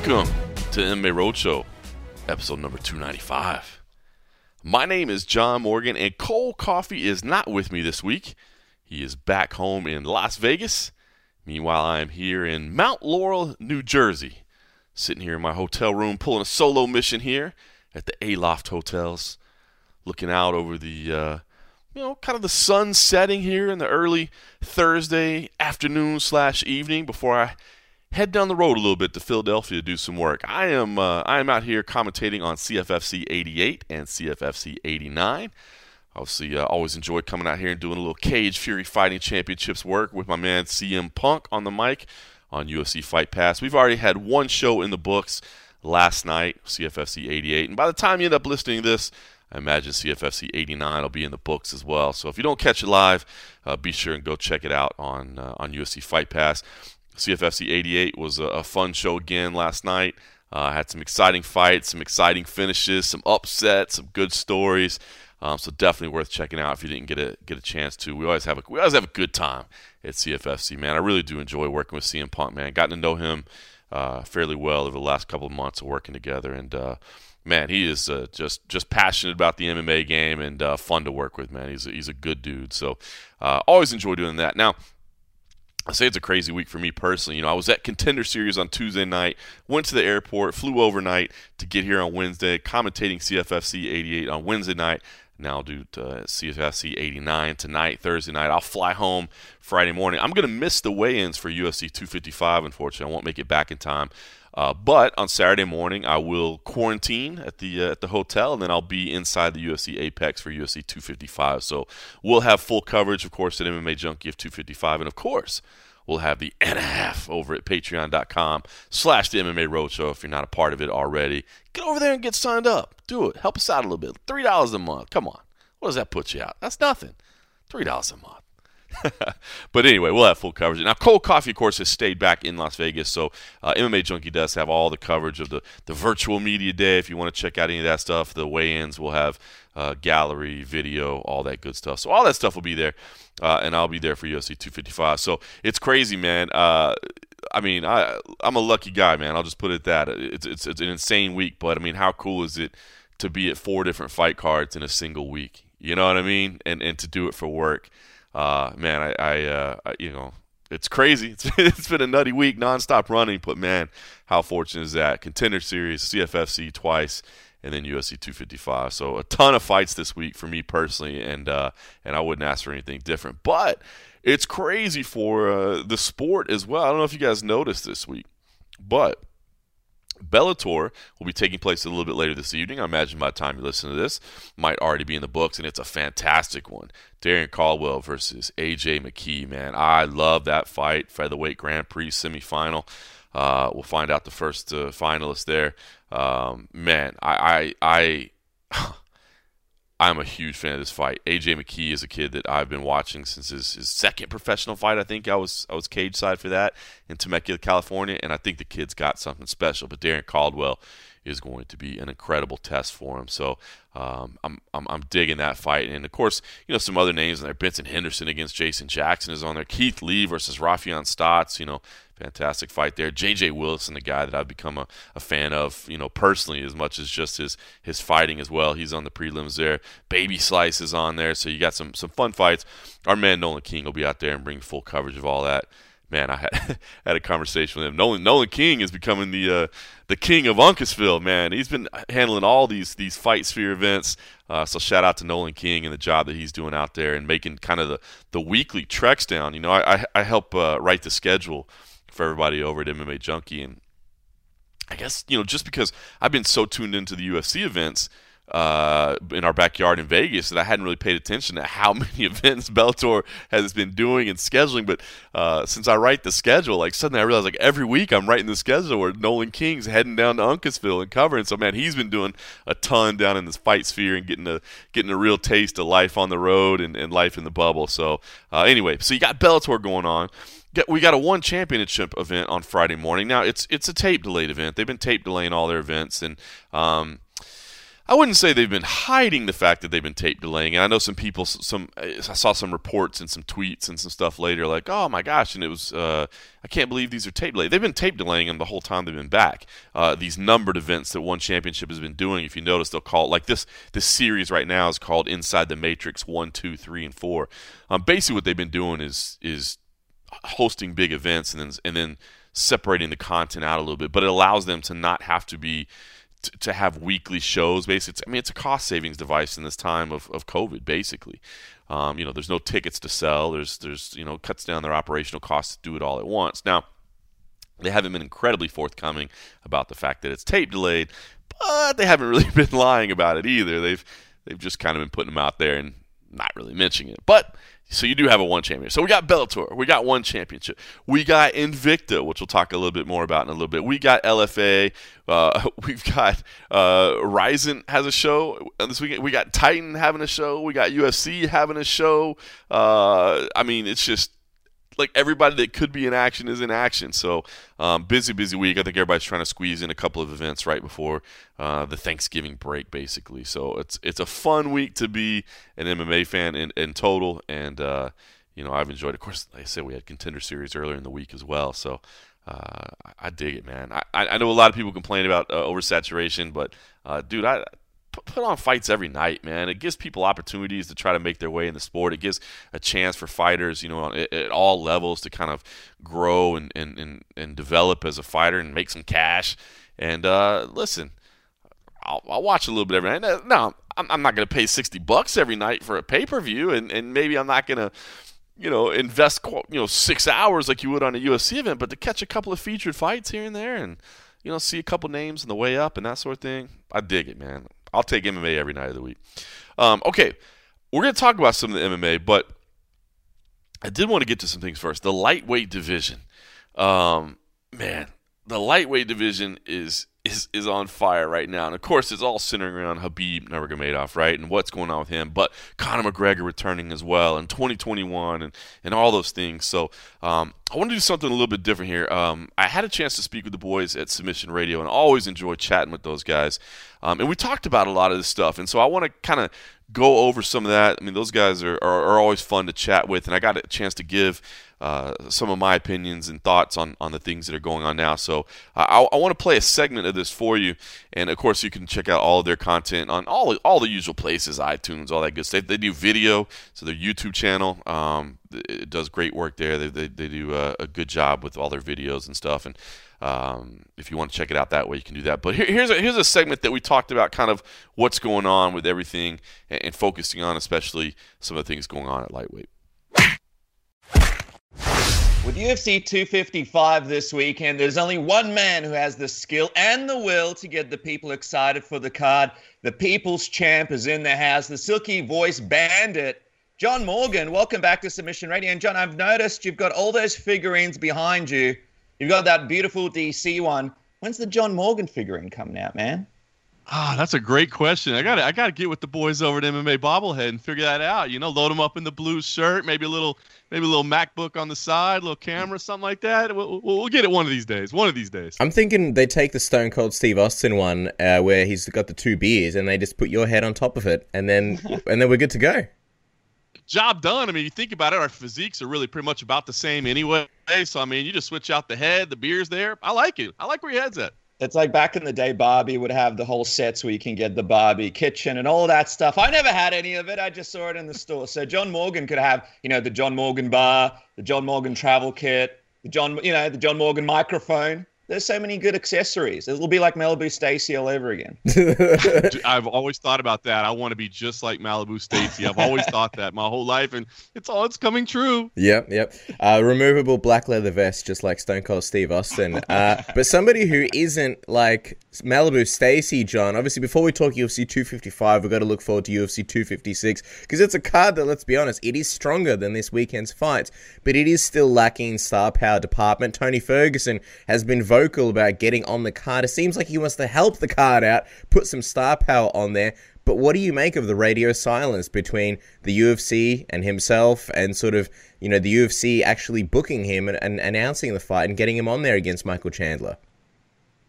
Welcome to MMA Roadshow, episode number 295. My name is John Morgan, and Cole Coffey is not with me this week. He is back home in Las Vegas. Meanwhile, I am here in Mount Laurel, New Jersey, sitting here in my hotel room, pulling a solo mission here at the Aloft Hotels, looking out over the, kind of the sun setting here in the early Thursday afternoon / evening before I head down the road a little bit to Philadelphia to do some work. I am out here commentating on CFFC 88 and CFFC 89. Obviously, always enjoy coming out here and doing a little Cage Fury Fighting Championships work with my man CM Punk on the mic on UFC Fight Pass. We've already had one show in the books last night, CFFC 88. And by the time you end up listening to this, I imagine CFFC 89 will be in the books as well. So if you don't catch it live, be sure and go check it out on UFC Fight Pass. CFFC 88 was a fun show again last night. Had some exciting fights, some exciting finishes, some upsets, some good stories. So definitely worth checking out if you didn't get a chance to. We always have a good time at CFFC, man. I really do enjoy working with CM Punk, man. Gotten to know him fairly well over the last couple of months of working together, and man, he is just passionate about the MMA game and fun to work with, man. He's a good dude. So always enjoy doing that. Now, I say it's a crazy week for me personally. I was at Contender Series on Tuesday night, went to the airport, flew overnight to get here on Wednesday, commentating CFFC 88 on Wednesday night. Now I'll do CFFC 89 tonight, Thursday night. I'll fly home Friday morning. I'm going to miss the weigh-ins for UFC 255, unfortunately. I won't make it back in time. But on Saturday morning, I will quarantine at the hotel, and then I'll be inside the UFC Apex for UFC 255. So we'll have full coverage, of course, at MMA Junkie of 255. And, of course, we'll have the and a half over at patreon.com/the MMA Roadshow if you're not a part of it already. Get over there and get signed up. Do it. Help us out a little bit. $3 a month. Come on. What does that put you out? That's nothing. $3 a month. But anyway, we'll have full coverage. Now, Cole Coffey, of course, has stayed back in Las Vegas, so MMA Junkie does have all the coverage of the virtual media day. If you want to check out any of that stuff, the weigh-ins, we'll have gallery, video, all that good stuff. So all that stuff will be there, and I'll be there for UFC 255. So it's crazy, man. I'm a lucky guy, man. I'll just put it at that. It's an insane week, but, how cool is it to be at 4 different fight cards in a single week? You know what I mean? And to do it for work. Man, it's crazy. It's been a nutty week, nonstop running, but man, how fortunate is that? Contender Series, CFFC twice, and then UFC 255. So a ton of fights this week for me personally, and I wouldn't ask for anything different. But it's crazy for the sport as well. I don't know if you guys noticed this week, but Bellator will be taking place a little bit later this evening. I imagine by the time you listen to this, might already be in the books, and it's a fantastic one. Darrion Caldwell versus AJ McKee, man. I love that fight. Featherweight Grand Prix semifinal. We'll find out the first finalist there. Man, I'm a huge fan of this fight. AJ McKee is a kid that I've been watching since his second professional fight. I think I was cage side for that in Temecula, California, and I think the kid's got something special. But Darrion Caldwell is going to be an incredible test for him. So I'm digging that fight. And of course, some other names in there. Benson Henderson against Jason Jackson is on there. Keith Lee versus Rafion Stotts. Fantastic fight there. J.J. Wilson, a guy that I've become a fan of, personally, as much as just his fighting as well. He's on the prelims there. Baby Slice is on there. So you got some fun fights. Our man Nolan King will be out there and bring full coverage of all that. Man, I had a conversation with him. Nolan King is becoming the king of Uncasville, man. He's been handling all these Fight Sphere events. So shout out to Nolan King and the job that he's doing out there and making kind of the weekly treks down. I help write the schedule for everybody over at MMA Junkie, and I guess just because I've been so tuned into the UFC events in our backyard in Vegas that I hadn't really paid attention to how many events Bellator has been doing and scheduling. But since I write the schedule, suddenly I realize every week I'm writing the schedule where Nolan King's heading down to Uncasville and covering. So man, he's been doing a ton down in this Fight Sphere and getting a real taste of life on the road and life in the bubble. So anyway, so you got Bellator going on. We got a one championship event on Friday morning. Now it's a tape delayed event. They've been tape delaying all their events, and I wouldn't say they've been hiding the fact that they've been tape delaying. And I know some people, I saw some reports and some tweets and some stuff later like, oh my gosh, and it was, I can't believe these are tape delayed. They've been tape delaying them the whole time they've been back. These numbered events that One Championship has been doing, if you notice, they'll call it, like this series right now is called Inside the Matrix 1, 2, 3, and 4. Basically what they've been doing is hosting big events and then separating the content out a little bit, but it allows them to not have to be to have weekly shows. Basically, it's a cost savings device in this time of COVID. Basically, there's no tickets to sell. There's cuts down their operational costs to do it all at once. Now, they haven't been incredibly forthcoming about the fact that it's tape delayed, but they haven't really been lying about it either. They've just kind of been putting them out there and not really mentioning it, but. So you do have a One Championship. So we got Bellator. We got One Championship. We got Invicta, which we'll talk a little bit more about in a little bit. We got LFA. We've got Ryzen has a show this weekend. We got Titan having a show. We got UFC having a show. It's just like everybody that could be in action is in action. So busy week. I think everybody's trying to squeeze in a couple of events right before the Thanksgiving break, basically. So it's a fun week to be an MMA fan in total. And, I've enjoyed it. Of course, like I said, we had Contender Series earlier in the week as well. So I dig it, man. I know a lot of people complain about oversaturation, but, dude, I put on fights every night, man. It gives people opportunities to try to make their way in the sport. It gives a chance for fighters, at all levels to kind of grow and develop as a fighter and make some cash. And listen, I'll watch a little bit every night. No, I'm not going to pay $60 every night for a pay-per-view, and maybe I'm not going to invest 6 hours like you would on a UFC event, but to catch a couple of featured fights here and there and see a couple names on the way up and that sort of thing, I dig it, man. I'll take MMA every night of the week. Okay, we're going to talk about some of the MMA, but I did want to get to some things first. The lightweight division. Man, the lightweight division is on fire right now. And, of course, it's all centering around Khabib Nurmagomedov, right, and what's going on with him. But Conor McGregor returning as well in 2021 and all those things. So I want to do something a little bit different here. I had a chance to speak with the boys at Submission Radio, and I always enjoy chatting with those guys. And we talked about a lot of this stuff. And so I want to kind of go over some of that. I mean, those guys are always fun to chat with, and I got a chance to give some of my opinions and thoughts on the things that are going on now. So I want to play a segment of this for you, and of course you can check out all of their content on all the usual places, iTunes, all that good stuff. They do video, so their YouTube channel it does great work there. They do a good job with all their videos and stuff, and if you want to check it out that way, you can do that. But here's a segment that we talked about, kind of what's going on with everything and focusing on especially some of the things going on at lightweight. With UFC 255 this weekend, there's only one man who has the skill and the will to get the people excited for the card. The People's Champ is in the house, the silky voice bandit, John Morgan. Welcome back to Submission Radio. And John, I've noticed you've got all those figurines behind you. You've got that beautiful DC one. When's the John Morgan figurine coming out, man? That's a great question. I gotta get with the boys over at MMA Bobblehead and figure that out. Load them up in the blue shirt, maybe a little MacBook on the side, a little camera, something like that. We'll get it one of these days. I'm thinking they take the Stone Cold Steve Austin one where he's got the two beers and they just put your head on top of it, and then we're good to go. Job done. I mean, you think about it, our physiques are really pretty much about the same anyway. So, I mean, you just switch out the head, the beer's there. I like it. I like where your head's at. It's like back in the day, Barbie would have the whole sets where you can get the Barbie kitchen and all that stuff. I never had any of it. I just saw it in the store. So John Morgan could have, the John Morgan bar, the John Morgan travel kit, the John Morgan microphone. There's so many good accessories. It'll be like Malibu Stacy all over again. I've always thought about that. I want to be just like Malibu Stacy. I've always thought that my whole life, and it's coming true. Yep. Removable black leather vest, just like Stone Cold Steve Austin. But somebody who isn't like Malibu Stacy, John, obviously before we talk UFC 255, we've got to look forward to UFC 256, because it's a card that, let's be honest, it is stronger than this weekend's fights, but it is still lacking star power department. Tony Ferguson has been vocal about getting on the card. It seems like he wants to help the card out, put some star power on there. But what do you make of the radio silence between the UFC and himself, and sort of, the UFC actually booking him and announcing the fight and getting him on there against Michael Chandler?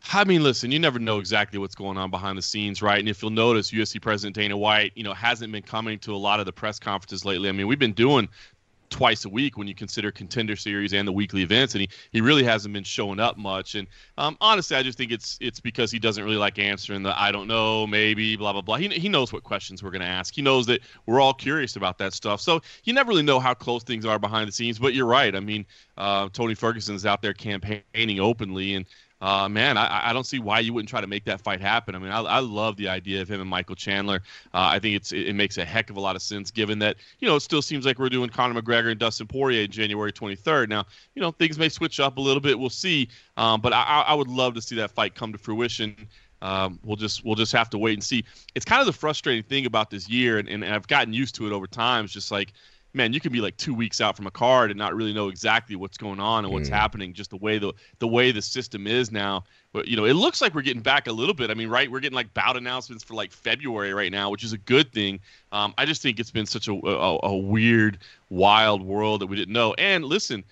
I mean, listen, you never know exactly what's going on behind the scenes, right? And if you'll notice, UFC President Dana White, hasn't been coming to a lot of the press conferences lately. I mean, we've been doing twice a week when you consider Contender Series and the weekly events, and he really hasn't been showing up much. And honestly, I just think it's because he doesn't really like answering the I don't know, maybe, blah, blah, blah. He knows what questions we're going to ask. He knows that we're all curious about that stuff. So you never really know how close things are behind the scenes. But you're right. I mean, Tony Ferguson's out there campaigning openly, and man, I don't see why you wouldn't try to make that fight happen. I mean, I love the idea of him and Michael Chandler. I think it makes a heck of a lot of sense, given that, it still seems like we're doing Conor McGregor and Dustin Poirier January 23rd. Now, things may switch up a little bit. We'll see. But I would love to see that fight come to fruition. We'll just have to wait and see. It's kind of the frustrating thing about this year, and I've gotten used to it over time. It's just like, man, you can be like 2 weeks out from a card and not really know exactly what's going on and what's happening, just the way the system is now. But, it looks like we're getting back a little bit. I mean, right, we're getting like bout announcements for like February right now, which is a good thing. I just think it's been such a weird, wild world that we didn't know. And listen,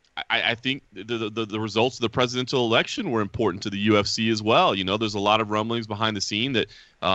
I think the results of the presidential election were important to the UFC as well. There's a lot of rumblings behind the scene that,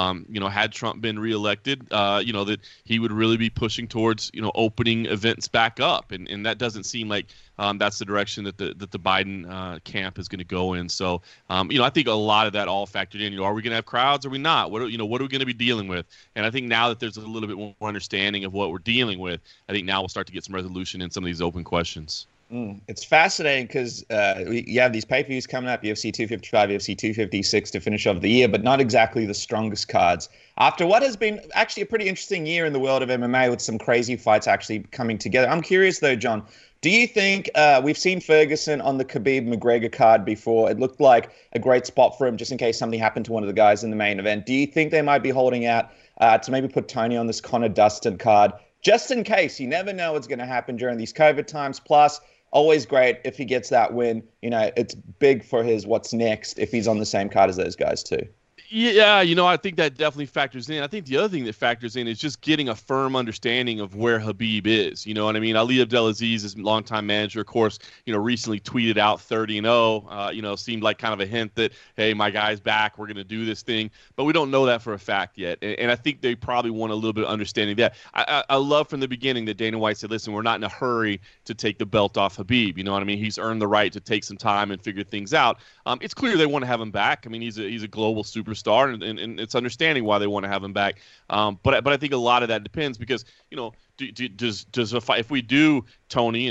had Trump been reelected, that he would really be pushing towards, opening events back up. And that doesn't seem like that's the direction that the Biden camp is going to go in. So, I think a lot of that all factored in. Are we going to have crowds? Or are we not? What are we going to be dealing with? And I think now that there's a little bit more understanding of what we're dealing with, I think now we'll start to get some resolution in some of these open questions. It's fascinating because you have these pay-per-views coming up, UFC 255, UFC 256 to finish off the year, but not exactly the strongest cards. After what has been actually a pretty interesting year in the world of MMA with some crazy fights actually coming together. I'm curious though, John, do you think we've seen Ferguson on the Khabib-McGregor card before? It looked like a great spot for him just in case something happened to one of the guys in the main event. Do you think they might be holding out to maybe put Tony on this Conor-Dustin card just in case? You never know what's going to happen during these COVID times. Plus, always great if he gets that win. It's big for his what's next if he's on the same card as those guys too. Yeah, I think that definitely factors in. I think the other thing that factors in is just getting a firm understanding of where Khabib is. You know what I mean? Ali Abdelaziz, his longtime manager, of course, recently tweeted out 30-0. Seemed like kind of a hint that, hey, my guy's back. We're going to do this thing. But we don't know that for a fact yet. And I think they probably want a little bit of understanding that. I love from the beginning that Dana White said, listen, we're not in a hurry to take the belt off Khabib. You know what I mean? He's earned the right to take some time and figure things out. It's clear they want to have him back. I mean, he's a global superstar. And it's understanding why they want to have him back. But I think a lot of that depends because, does a fight, if we do Tony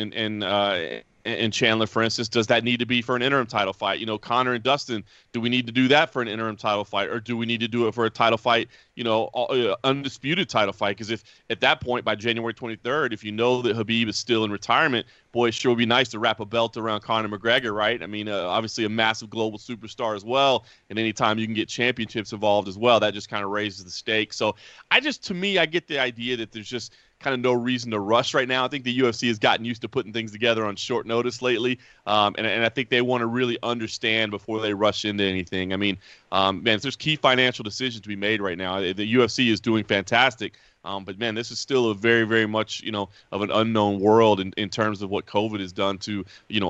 and Chandler, for instance, does that need to be for an interim title fight? Conor and Dustin, do we need to do that for an interim title fight, or do we need to do it for a title fight, undisputed title fight? Because if at that point by January 23rd, if you know that Khabib is still in retirement, boy, it sure would be nice to wrap a belt around Conor McGregor, right? I mean, obviously a massive global superstar as well, and anytime you can get championships involved as well, that just kind of raises the stakes. So I get the idea that there's just kind of no reason to rush right now. I think the UFC has gotten used to putting things together on short notice lately, and I think they want to really understand before they rush into anything. I mean, man, there's key financial decisions to be made right now. The UFC is doing fantastic, but man, this is still a very, very much of an unknown world in terms of what COVID has done to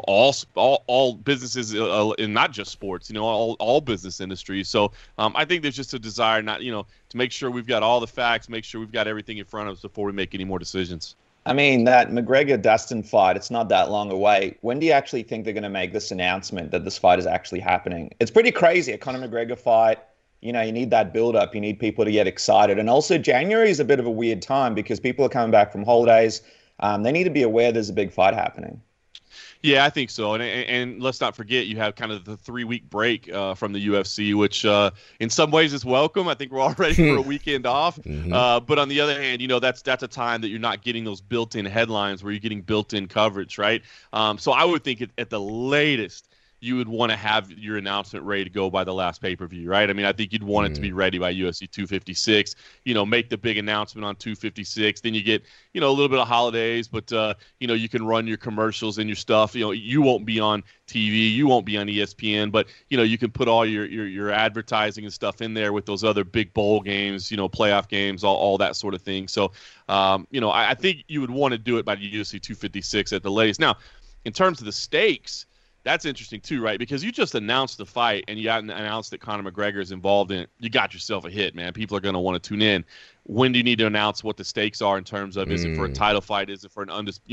all businesses, and not just sports, all business industries. So I think there's just a desire not to make sure we've got all the facts, make sure we've got everything in front of us before we make any more decisions. I mean, that McGregor-Dustin fight, it's not that long away. When do you actually think they're going to make this announcement that this fight is actually happening? It's pretty crazy. A Conor McGregor fight, you need that build-up. You need people to get excited. And also, January is a bit of a weird time because people are coming back from holidays. They need to be aware there's a big fight happening. Yeah, I think so. And let's not forget, you have kind of the 3-week break from the UFC, which in some ways is welcome. I think we're all ready for a weekend off. Mm-hmm. But on the other hand, that's a time that you're not getting those built-in headlines where you're getting built-in coverage, right? So I would think at the latest, you would want to have your announcement ready to go by the last pay-per-view, right? I mean, I think you'd want it to be ready by UFC 256, make the big announcement on 256. Then you get, a little bit of holidays, but, you can run your commercials and your stuff. You won't be on TV. You won't be on ESPN, but, you can put all your advertising and stuff in there with those other big bowl games, playoff games, all that sort of thing. So, I think you would want to do it by the UFC 256 at the latest. Now, in terms of the stakes, that's interesting too, right? Because you just announced the fight and you got announced that Conor McGregor is involved in it. You got yourself a hit, man. People are going to want to tune in. When do you need to announce what the stakes are in terms of is it for a title fight? Is it for an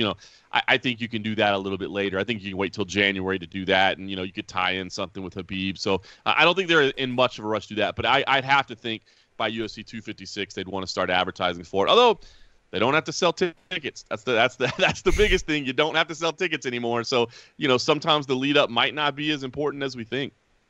I think you can do that a little bit later. I think you can wait till January to do that, and you could tie in something with Khabib. So I don't think they're in much of a rush to do that. But I'd have to think by UFC 256 they'd want to start advertising for it. Although they don't have to sell tickets. That's the biggest thing. You don't have to sell tickets anymore. So sometimes the lead up might not be as important as we think.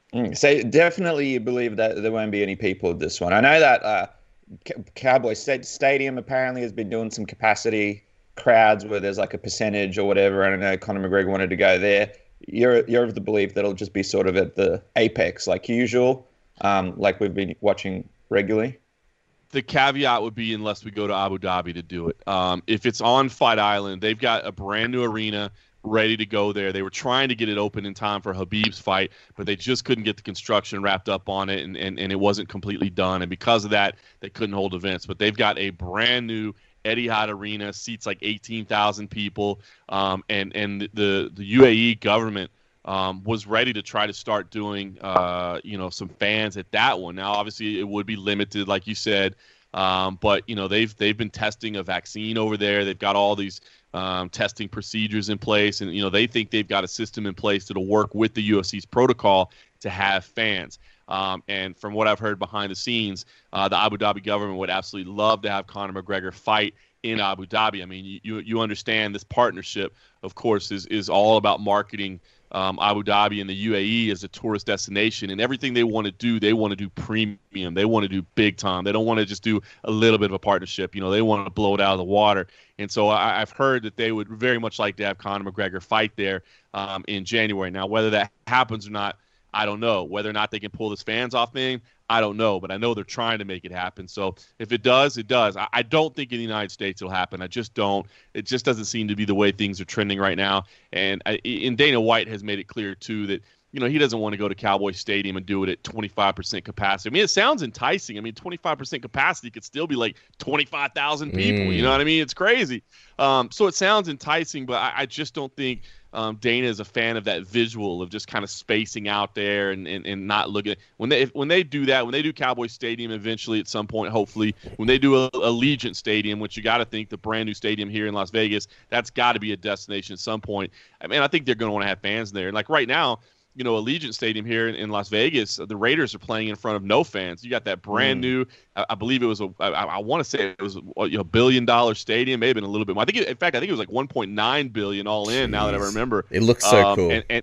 So definitely you believe that there won't be any people at this one. I know that Cowboy Stadium apparently has been doing some capacity crowds where there's like a percentage or whatever. I don't know. Conor McGregor wanted to go there. You're of the belief that it'll just be sort of at the apex like usual, like we've been watching regularly. The caveat would be unless we go to Abu Dhabi to do it. If it's on Fight Island, they've got a brand new arena ready to go there. They were trying to get it open in time for Khabib's fight, but they just couldn't get the construction wrapped up on it, and it wasn't completely done. And because of that, they couldn't hold events. But they've got a brand new Etihad Arena, seats like 18,000 people, and the UAE government was ready to try to start doing, some fans at that one. Now, obviously, it would be limited, like you said, but they've been testing a vaccine over there. They've got all these testing procedures in place, and they think they've got a system in place that'll work with the UFC's protocol to have fans. And from what I've heard behind the scenes, the Abu Dhabi government would absolutely love to have Conor McGregor fight in Abu Dhabi. I mean, you understand this partnership, of course, is all about marketing Abu Dhabi and the UAE as a tourist destination, and everything they want to do premium. They want to do big time. They don't want to just do a little bit of a partnership. They want to blow it out of the water. And so I've heard that they would very much like to have Conor McGregor fight there in January. Now, whether that happens or not, I don't know. Whether or not they can pull this fans off thing, I don't know. But I know they're trying to make it happen. So if it does, it does. I don't think in the United States it'll happen. I just don't. It just doesn't seem to be the way things are trending right now. And Dana White has made it clear, too, that he doesn't want to go to Cowboy Stadium and do it at 25% capacity. I mean, it sounds enticing. I mean, 25% capacity could still be like 25,000 people. You know what I mean? It's crazy. So it sounds enticing, but I just don't think Dana is a fan of that visual of just kind of spacing out there and not looking at when they do that, when they do Cowboy Stadium eventually at some point, hopefully, when they do a Allegiant Stadium, which you got to think the brand new stadium here in Las Vegas, that's got to be a destination at some point. I mean, I think they're going to want to have fans there. And like right now, Allegiant Stadium here in Las Vegas, the Raiders are playing in front of no fans. You got that brand new, I believe it was I want to say it was a $1 billion stadium, maybe been a little bit more. I think it was like 1.9 billion all in. Jeez. Now that I remember, it looks so cool. And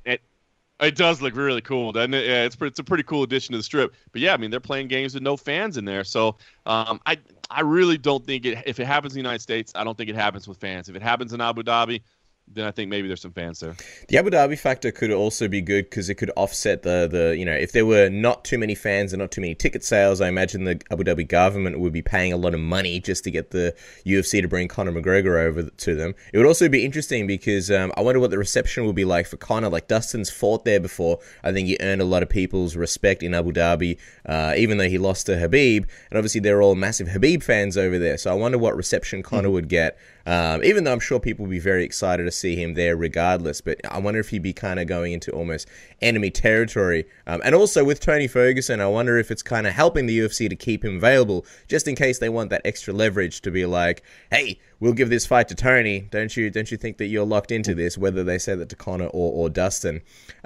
it does look really cool, doesn't it? Yeah, it's a pretty cool addition to the Strip. But yeah, I mean, they're playing games with no fans in there, so I really don't think if it happens in the United States, I don't think it happens with fans. If it happens in Abu Dhabi, then I think maybe there's some fans there. The Abu Dhabi factor could also be good because it could offset the if there were not too many fans and not too many ticket sales, I imagine the Abu Dhabi government would be paying a lot of money just to get the UFC to bring Conor McGregor over to them. It would also be interesting because I wonder what the reception will be like for Conor. Like, Dustin's fought there before. I think he earned a lot of people's respect in Abu Dhabi, even though he lost to Khabib. And obviously they're all massive Khabib fans over there. So I wonder what reception Conor would get. Even though I'm sure people will be very excited to see him there regardless, but I wonder if he'd be kind of going into almost enemy territory. And also with Tony Ferguson, I wonder if it's kind of helping the UFC to keep him available, just in case they want that extra leverage to be like, hey, we'll give this fight to Tony. Don't you think that you're locked into this, whether they say that to Conor or Dustin.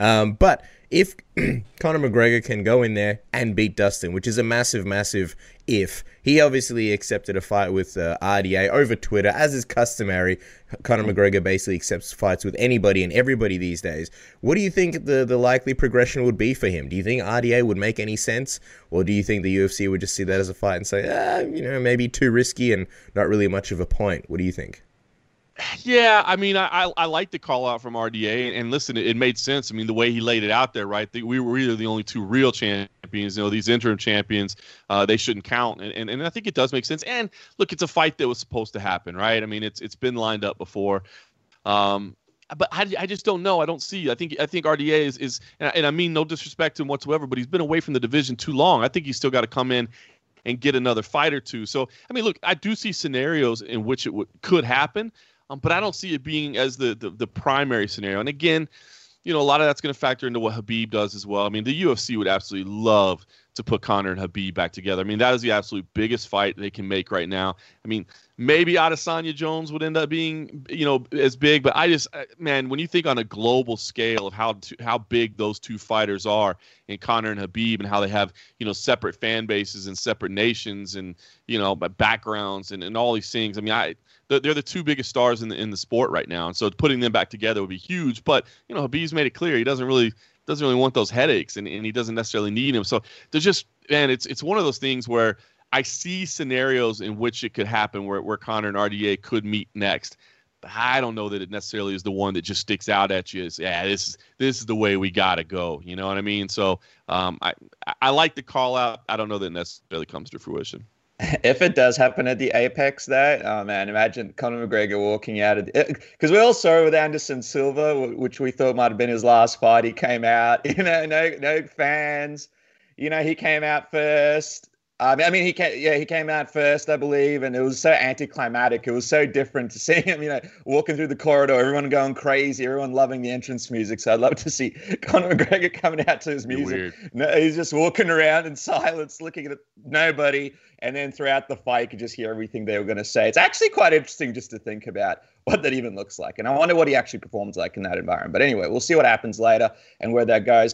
But if Conor McGregor can go in there and beat Dustin, which is a massive, massive if, he obviously accepted a fight with RDA over Twitter, as is customary. Conor McGregor basically accepts fights with anybody and everybody these days. What do you think the likely progression would be for him? Do you think RDA would make any sense? Or do you think the UFC would just see that as a fight and say, maybe too risky and not really much of a point? What do you think? Yeah, I mean, I like the call out from RDA, and listen, it made sense. I mean, the way he laid it out there, right? We were really the only two real champions. These interim champions, they shouldn't count, and I think it does make sense. And look, it's a fight that was supposed to happen, right? I mean, it's been lined up before. But I just don't know. I don't see. I think RDA is, and I mean no disrespect to him whatsoever, but he's been away from the division too long. I think he's still got to come in and get another fight or two. So, I mean, look, I do see scenarios in which it could happen. But I don't see it being as the primary scenario. And again, a lot of that's going to factor into what Khabib does as well. I mean, the UFC would absolutely love to put Conor and Khabib back together. I mean, that is the absolute biggest fight they can make right now. I mean, maybe Adesanya Jones would end up being, as big, but man, when you think on a global scale of how big those two fighters are, in Conor and Khabib, and how they have, separate fan bases and separate nations and, backgrounds and all these things. I mean, they're the two biggest stars in the sport right now, and so putting them back together would be huge. But Khabib's made it clear he doesn't really want those headaches, and he doesn't necessarily need them. So there's just, man, it's one of those things where I see scenarios in which it could happen where Conor and RDA could meet next. But I don't know that it necessarily is the one that just sticks out at you as, this is the way we got to go. You know what I mean? So I like the call out. I don't know that it necessarily comes to fruition. If it does happen at the Apex, though, oh man, imagine Conor McGregor walking out of it, because we all saw it with Anderson Silva, which we thought might have been his last fight. He came out, no fans. He came out first. He came out first, I believe, and it was so anticlimactic. It was so different to see him, walking through the corridor, everyone going crazy, everyone loving the entrance music. So I'd love to see Conor McGregor coming out to his music. No, he's just walking around in silence, looking at nobody, and then throughout the fight, you could just hear everything they were going to say. It's actually quite interesting just to think about what that even looks like, and I wonder what he actually performs like in that environment. But anyway, we'll see what happens later and where that goes.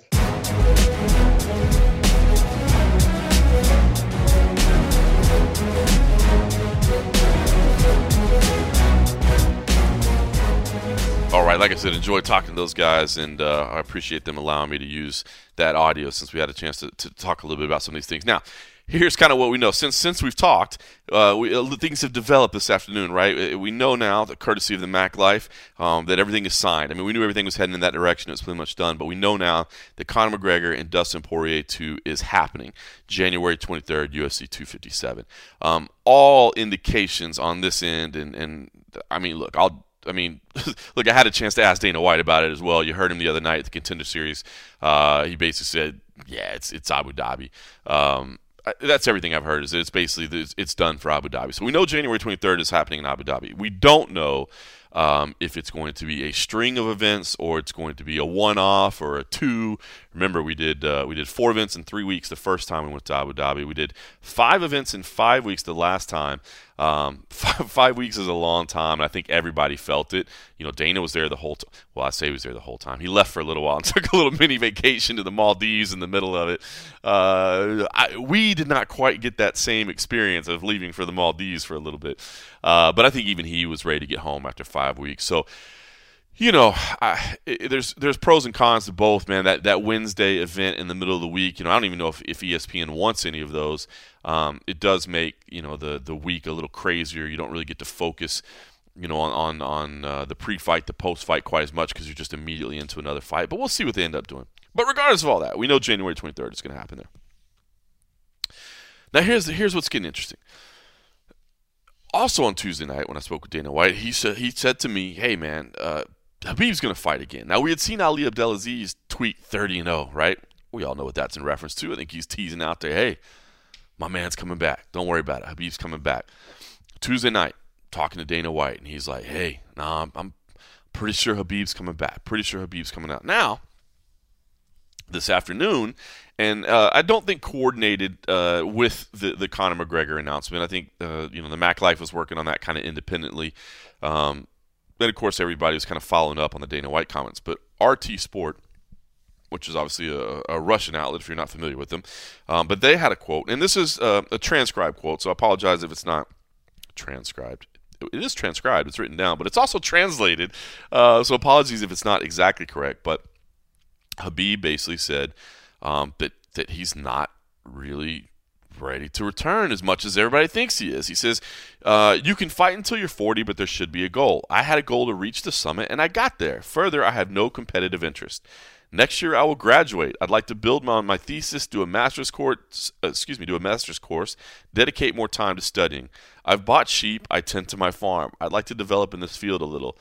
All right, like I said, enjoyed talking to those guys, and I appreciate them allowing me to use that audio since we had a chance to talk a little bit about some of these things. Now, here's kind of what we know. Since we've talked, things have developed this afternoon, right? We know now, that courtesy of the Mac Life, that everything is signed. I mean, we knew everything was heading in that direction. It was pretty much done. But we know now that Conor McGregor and Dustin Poirier 2 is happening January 23rd, UFC 257. All indications on this end, and I mean, look, look, I had a chance to ask Dana White about it as well. You heard him the other night at the Contender Series. He basically said, yeah, it's Abu Dhabi. That's everything I've heard, is that it's basically it's done for Abu Dhabi. So we know January 23rd is happening in Abu Dhabi. We don't know if it's going to be a string of events or it's going to be a one-off or a two. Remember, we did 4 events in 3 weeks the first time we went to Abu Dhabi. We did 5 events in 5 weeks the last time. 5 weeks is a long time, and I think everybody felt it. Dana was there the whole time. Well, I say he was there the whole time. He left for a little while and took a little mini vacation to the Maldives in the middle of it. We did not quite get that same experience of leaving for the Maldives for a little bit. But I think even he was ready to get home after 5 weeks. So, there's pros and cons to both, man. That Wednesday event in the middle of the week, I don't even know if ESPN wants any of those. It does make, the week a little crazier. You don't really get to focus, on the pre-fight, the post-fight quite as much because you're just immediately into another fight. But we'll see what they end up doing. But regardless of all that, we know January 23rd is going to happen there. Now here's what's getting interesting. Also on Tuesday night, when I spoke with Dana White, he said to me, "Hey man, Khabib's going to fight again." Now we had seen Ali Abdelaziz tweet 30-0, right? We all know what that's in reference to. I think he's teasing out there, "Hey, my man's coming back. Don't worry about it. Khabib's coming back." Tuesday night, talking to Dana White, and he's like, "Hey, nah, I'm pretty sure Khabib's coming back. Pretty sure Khabib's coming out." Now, this afternoon, and I don't think coordinated with the Conor McGregor announcement. I think the Mac Life was working on that kind of independently. Then of course everybody was kind of following up on the Dana White comments. But RT Sport, which is obviously a Russian outlet if you're not familiar with them, but they had a quote, and this is a transcribed quote. So I apologize if it's not transcribed. It is transcribed. It's written down, but it's also translated. So apologies if it's not exactly correct. But Khabib basically said that he's not really ready to return as much as everybody thinks he is. He says, you can fight until you're 40, but there should be a goal. I had a goal to reach the summit, and I got there. Further, I have no competitive interest. Next year, I will graduate. I'd like to build on my thesis, do a master's course, dedicate more time to studying. I've bought sheep. I tend to my farm. I'd like to develop in this field a little.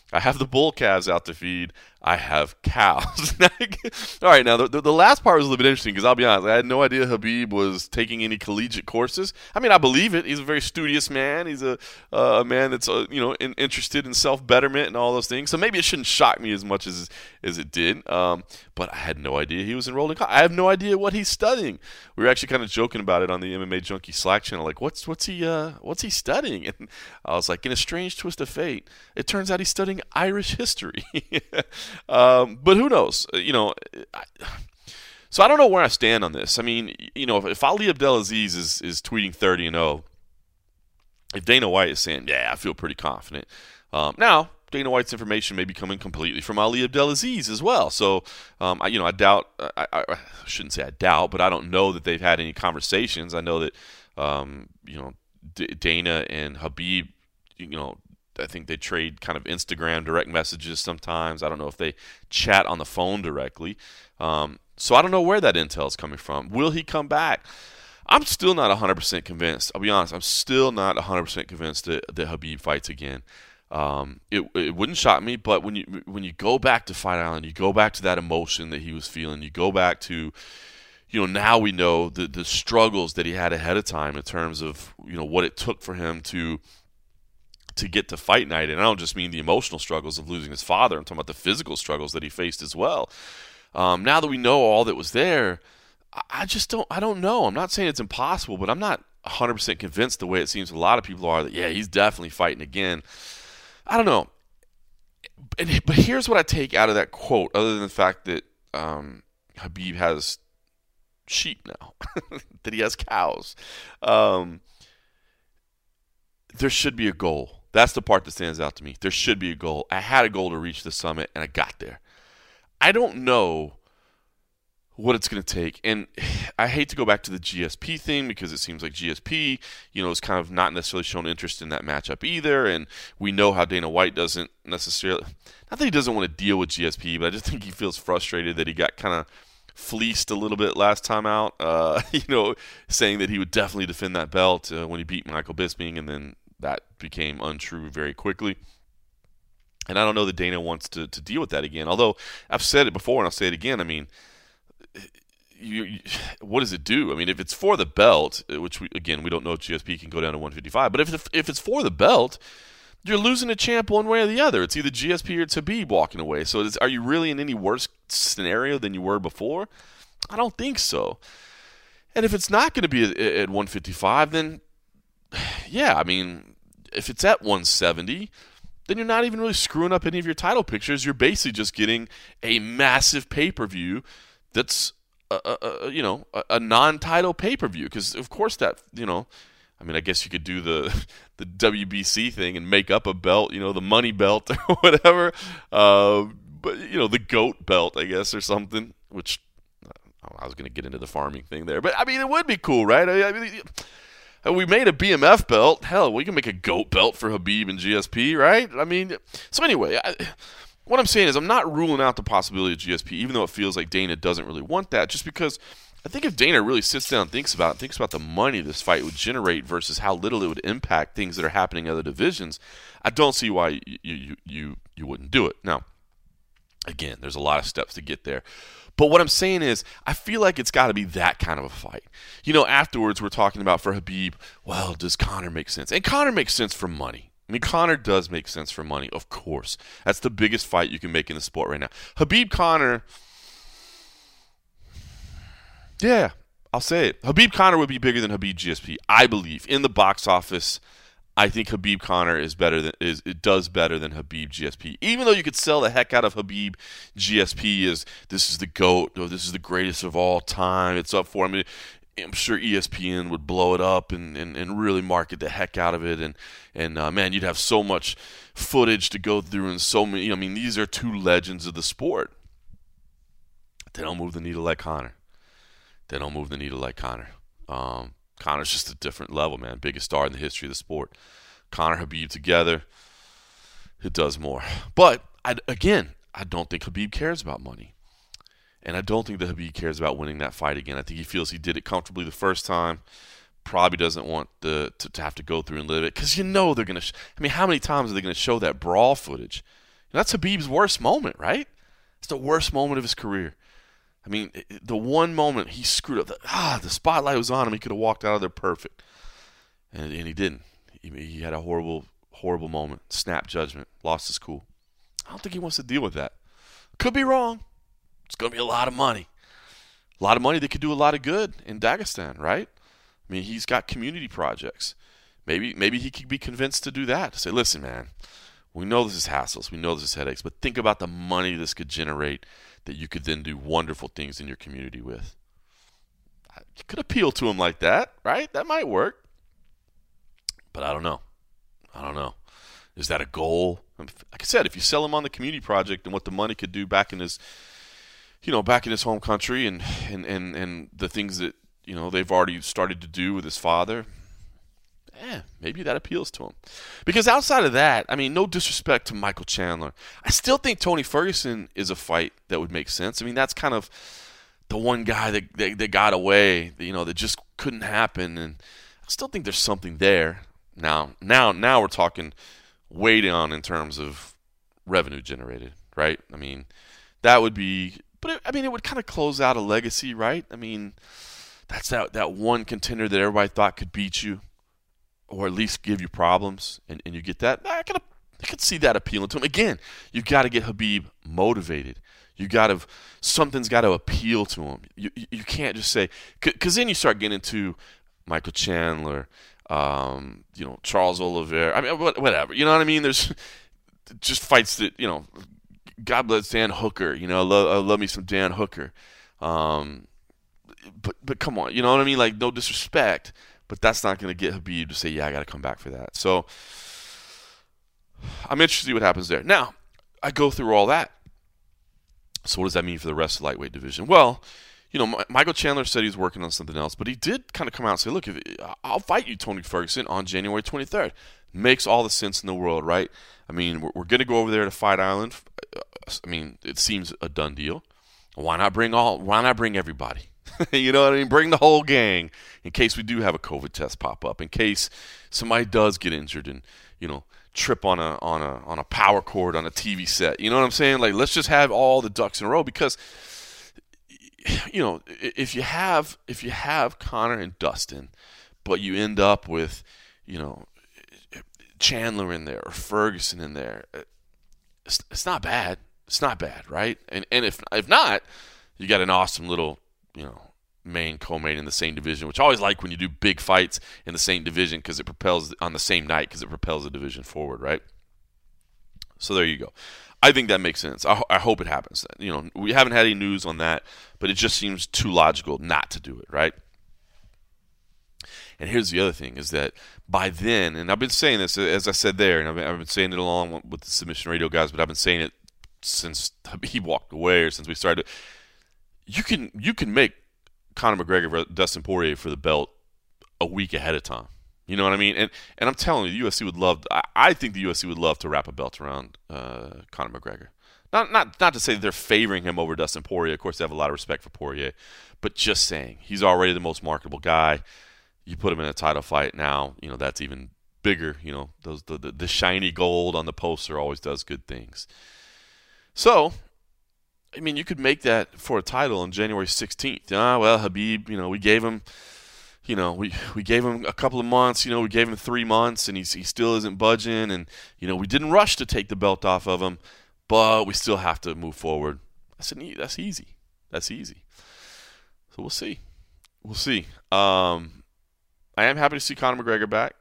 I have the bull calves out to feed. I have cows. All right, now the last part was a little bit interesting because I'll be honest, I had no idea Khabib was taking any collegiate courses. I mean, I believe it. He's a very studious man. He's a man that's interested in self-betterment and all those things. So maybe it shouldn't shock me as much as it did. But I had no idea he was enrolled in college. I have no idea what he's studying. We were actually kind of joking about it on the MMA Junkie Slack channel, like what's he studying? And I was like, in a strange twist of fate, it turns out he's studying Irish history. But who knows? So I don't know where I stand on this. I mean, if Ali Abdelaziz is tweeting 30-0, if Dana White is saying, yeah, I feel pretty confident. Now, Dana White's information may be coming completely from Ali Abdelaziz as well. So, I doubt, I shouldn't say I doubt, but I don't know that they've had any conversations. I know that, Dana and Khabib, I think they trade kind of Instagram direct messages sometimes. I don't know if they chat on the phone directly. So I don't know where that intel is coming from. Will he come back? I'm still not 100% convinced. I'll be honest. I'm still not 100% convinced that Khabib fights again. It wouldn't shock me, but when you go back to Fight Island, you go back to that emotion that he was feeling. You go back to, now we know the struggles that he had ahead of time in terms of, what it took for him to get to fight night. And I don't just mean the emotional struggles of losing his father. I'm talking about the physical struggles that he faced as well. Now that we know all that was there, I don't know. I'm not saying it's impossible, but I'm not 100% convinced the way it seems a lot of people are that, yeah, he's definitely fighting again. I don't know. But here's what I take out of that quote, other than the fact that Khabib has sheep now, that he has cows. There should be a goal. That's the part that stands out to me. There should be a goal. I had a goal to reach the summit, and I got there. I don't know what it's going to take. And I hate to go back to the GSP thing because it seems like GSP, is kind of not necessarily shown interest in that matchup either. And we know how Dana White doesn't necessarily, not that he doesn't want to deal with GSP, but I just think he feels frustrated that he got kind of fleeced a little bit last time out, saying that he would definitely defend that belt when he beat Michael Bisping, and then that became untrue very quickly. And I don't know that Dana wants to deal with that again. Although I've said it before and I'll say it again. I mean, what does it do? I mean, if it's for the belt, which we don't know if GSP can go down to 155, but if it's for the belt, you're losing a champ one way or the other. It's either GSP or Khabib walking away. So are you really in any worse scenario than you were before? I don't think so. And if it's not going to be at 155, then yeah, I mean, if it's at 170, then you're not even really screwing up any of your title pictures. You're basically just getting a massive pay-per-view that's a non-title pay-per-view. Because of course that, I mean, I guess you could do the WBC thing and make up a belt, the money belt or whatever. But the GOAT belt, I guess, or something. Which I was going to get into the farming thing there, but I mean, it would be cool, right? I mean, we made a BMF belt. Hell, we can make a GOAT belt for Khabib and GSP, right? I mean, so anyway, what I'm saying is I'm not ruling out the possibility of GSP, even though it feels like Dana doesn't really want that, just because I think if Dana really sits down and thinks about the money this fight would generate versus how little it would impact things that are happening in other divisions, I don't see why you wouldn't do it. Now, again, there's a lot of steps to get there. But what I'm saying is, I feel like it's got to be that kind of a fight. Afterwards we're talking about for Khabib, well, does Conor make sense? And Conor makes sense for money. I mean, Conor does make sense for money, of course. That's the biggest fight you can make in the sport right now. Khabib-Conor, yeah, I'll say it. Khabib-Conor would be bigger than Khabib-GSP, I believe. In the box office, I think Khabib-Conor does better than Khabib-GSP. Even though you could sell the heck out of Khabib-GSP as this is the GOAT, or this is the greatest of all time. It's up for him. I'm sure ESPN would blow it up and really market the heck out of it. And man, you'd have so much footage to go through and so many. I mean, these are two legends of the sport. They don't move the needle like Conor. Conor's just a different level, man. Biggest star in the history of the sport. Conor, Khabib together, it does more. But, I don't think Khabib cares about money. And I don't think that Khabib cares about winning that fight again. I think he feels he did it comfortably the first time. Probably doesn't want to have to go through and live it. Because they're going to... how many times are they going to show that brawl footage? That's Khabib's worst moment, right? It's the worst moment of his career. I mean, the one moment he screwed up, the spotlight was on him. He could have walked out of there perfect, and he didn't. He had a horrible, horrible moment. Snap judgment, lost his cool. I don't think he wants to deal with that. Could be wrong. It's going to be a lot of money. A lot of money that could do a lot of good in Dagestan, right? I mean, he's got community projects. Maybe he could be convinced to do that. To say, listen, man, we know this is hassles. We know this is headaches. But think about the money this could generate that you could then do wonderful things in your community with. You could appeal to him like that, right? That might work. But I don't know. Is that a goal? Like I said, if you sell him on the community project and what the money could do back in his home country and the things that, they've already started to do with his father, maybe that appeals to him. Because outside of that, I mean, no disrespect to Michael Chandler, I still think Tony Ferguson is a fight that would make sense. I mean, that's kind of the one guy that got away, that just couldn't happen. And I still think there's something there. Now we're talking way down in terms of revenue generated, right? I mean, that would be, but it would kind of close out a legacy, right? I mean, that's that one contender that everybody thought could beat you, or at least give you problems, and you get that. I could see that appealing to him. Again, you've got to get Khabib motivated. Something's got to appeal to him. You can't just say, because then you start getting into Michael Chandler, Charles Oliveira. I mean, whatever. You know what I mean? There's just fights that, God bless Dan Hooker. I love me some Dan Hooker. But come on, you know what I mean? Like, no disrespect, but that's not going to get Khabib to say, yeah, I got to come back for that. So I'm interested to see what happens there. Now, I go through all that. So what does that mean for the rest of the lightweight division? Well, Michael Chandler said he's working on something else, but he did kind of come out and say, look, I'll fight you, Tony Ferguson, on January 23rd. Makes all the sense in the world, right? I mean, we're going to go over there to Fight Island. I mean, it seems a done deal. Why not bring everybody? You know what I mean? Bring the whole gang in case we do have a COVID test pop up, in case somebody does get injured and, trip on a power cord on a TV set. You know what I'm saying? Like, let's just have all the ducks in a row, because if you have Conor and Dustin, but you end up with, Chandler in there or Ferguson in there, it's not bad. It's not bad, right? And if not, you got an awesome little, main co-main in the same division, which I always like when you do big fights in the same division, because it propels on the same night, because it propels the division forward, right? So there you go. I think that makes sense. I hope it happens. We haven't had any news on that, but it just seems too logical not to do it, right? And here's the other thing, is that by then, and I've been saying this, as I said there, and I've been saying it along with the Submission Radio guys, but I've been saying it since he walked away, or since we started. You can make Conor McGregor for Dustin Poirier for the belt a week ahead of time. You know what I mean? And I'm telling you, the UFC would love. I think the UFC would love to wrap a belt around Conor McGregor. Not to say that they're favoring him over Dustin Poirier. Of course, they have a lot of respect for Poirier, but just saying, he's already the most marketable guy. You put him in a title fight now, that's even bigger. The shiny gold on the poster always does good things. So, I mean, you could make that for a title on January 16th. Well, Khabib, we gave him, we gave him a couple of months. We gave him 3 months, and he still isn't budging. And we didn't rush to take the belt off of him, but we still have to move forward. That's easy. That's easy. So we'll see. I am happy to see Conor McGregor back.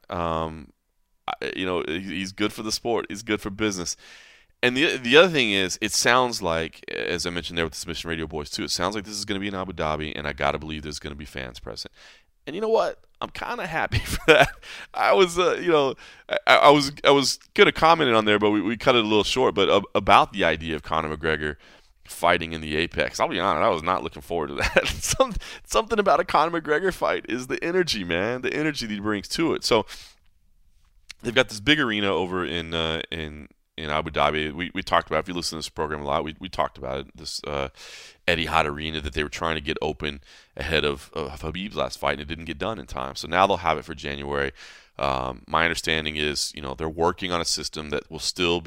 He's good for the sport. He's good for business. And the other thing is, it sounds like, as I mentioned there with the Submission Radio boys too, it sounds like this is going to be in Abu Dhabi, and I got to believe there's going to be fans present. And you know what? I'm kind of happy for that. I was going to comment on there, but we cut it a little short. But about the idea of Conor McGregor fighting in the Apex, I'll be honest, I was not looking forward to that. Something about a Conor McGregor fight is the energy, man. The energy that he brings to it. So they've got this big arena over in Abu Dhabi. We talked about, if you listen to this program a lot, we talked about it, this Etihad Arena that they were trying to get open ahead of Khabib's last fight, and it didn't get done in time. So now they'll have it for January. My understanding is, they're working on a system that will still be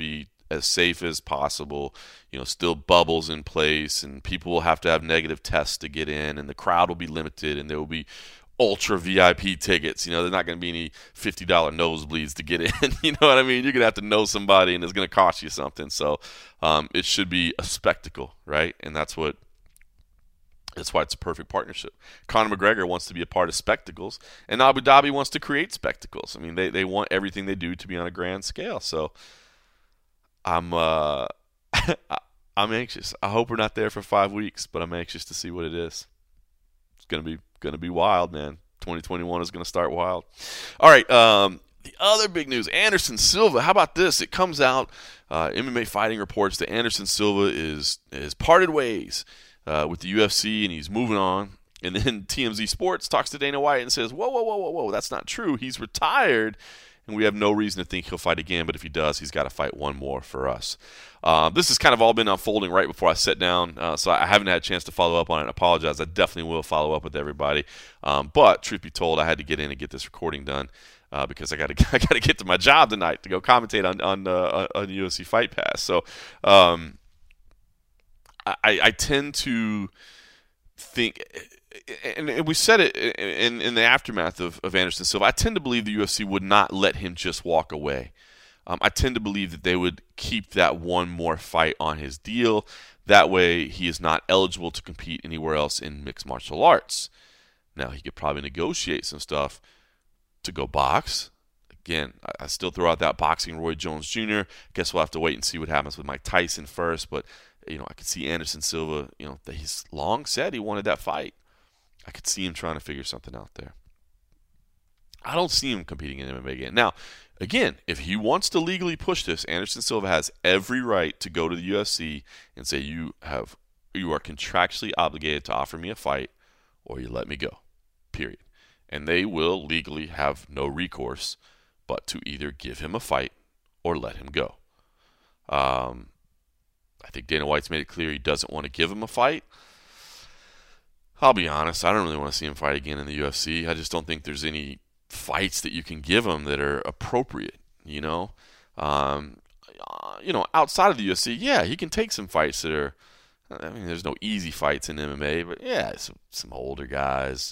as safe as possible. Still bubbles in place, and people will have to have negative tests to get in, and the crowd will be limited, and there will be ultra VIP tickets. There's not going to be any $50 nosebleeds to get in. You know what I mean? You're going to have to know somebody, and it's going to cost you something. So it should be a spectacle, right? And that's why it's a perfect partnership. Conor McGregor wants to be a part of spectacles, and Abu Dhabi wants to create spectacles. I mean, they want everything they do to be on a grand scale. So I'm I'm anxious. I hope we're not there for 5 weeks, but I'm anxious to see what it is. It's gonna be wild, man. 2021 is gonna start wild. All right. The other big news: Anderson Silva. How about this? It comes out. MMA Fighting reports that Anderson Silva is parted ways with the UFC, and he's moving on. And then TMZ Sports talks to Dana White and says, whoa, that's not true. He's retired, and we have no reason to think he'll fight again. But if he does, he's got to fight one more for us. This has kind of all been unfolding right before I sat down, so I haven't had a chance to follow up on it. I apologize. I definitely will follow up with everybody. But truth be told, I had to get in and get this recording done because I got to get to my job tonight to go commentate on UFC Fight Pass. So I tend to think, and we said it in the aftermath of Anderson Silva, I tend to believe the UFC would not let him just walk away. I tend to believe that they would keep that one more fight on his deal. That way he is not eligible to compete anywhere else in mixed martial arts. Now, he could probably negotiate some stuff to go box. Again, I still throw out that boxing Roy Jones Jr. Guess we'll have to wait and see what happens with Mike Tyson first. But, I could see Anderson Silva, that he's long said he wanted that fight. I could see him trying to figure something out there. I don't see him competing in MMA again. Now, again, if he wants to legally push this, Anderson Silva has every right to go to the UFC and say, you are contractually obligated to offer me a fight or you let me go, period. And they will legally have no recourse but to either give him a fight or let him go. I think Dana White's made it clear he doesn't want to give him a fight. I'll be honest, I don't really want to see him fight again in the UFC. I just don't think there's any fights that you can give him that are appropriate, outside of the UFC, yeah, he can take some fights that are, there's no easy fights in MMA, but yeah, some older guys.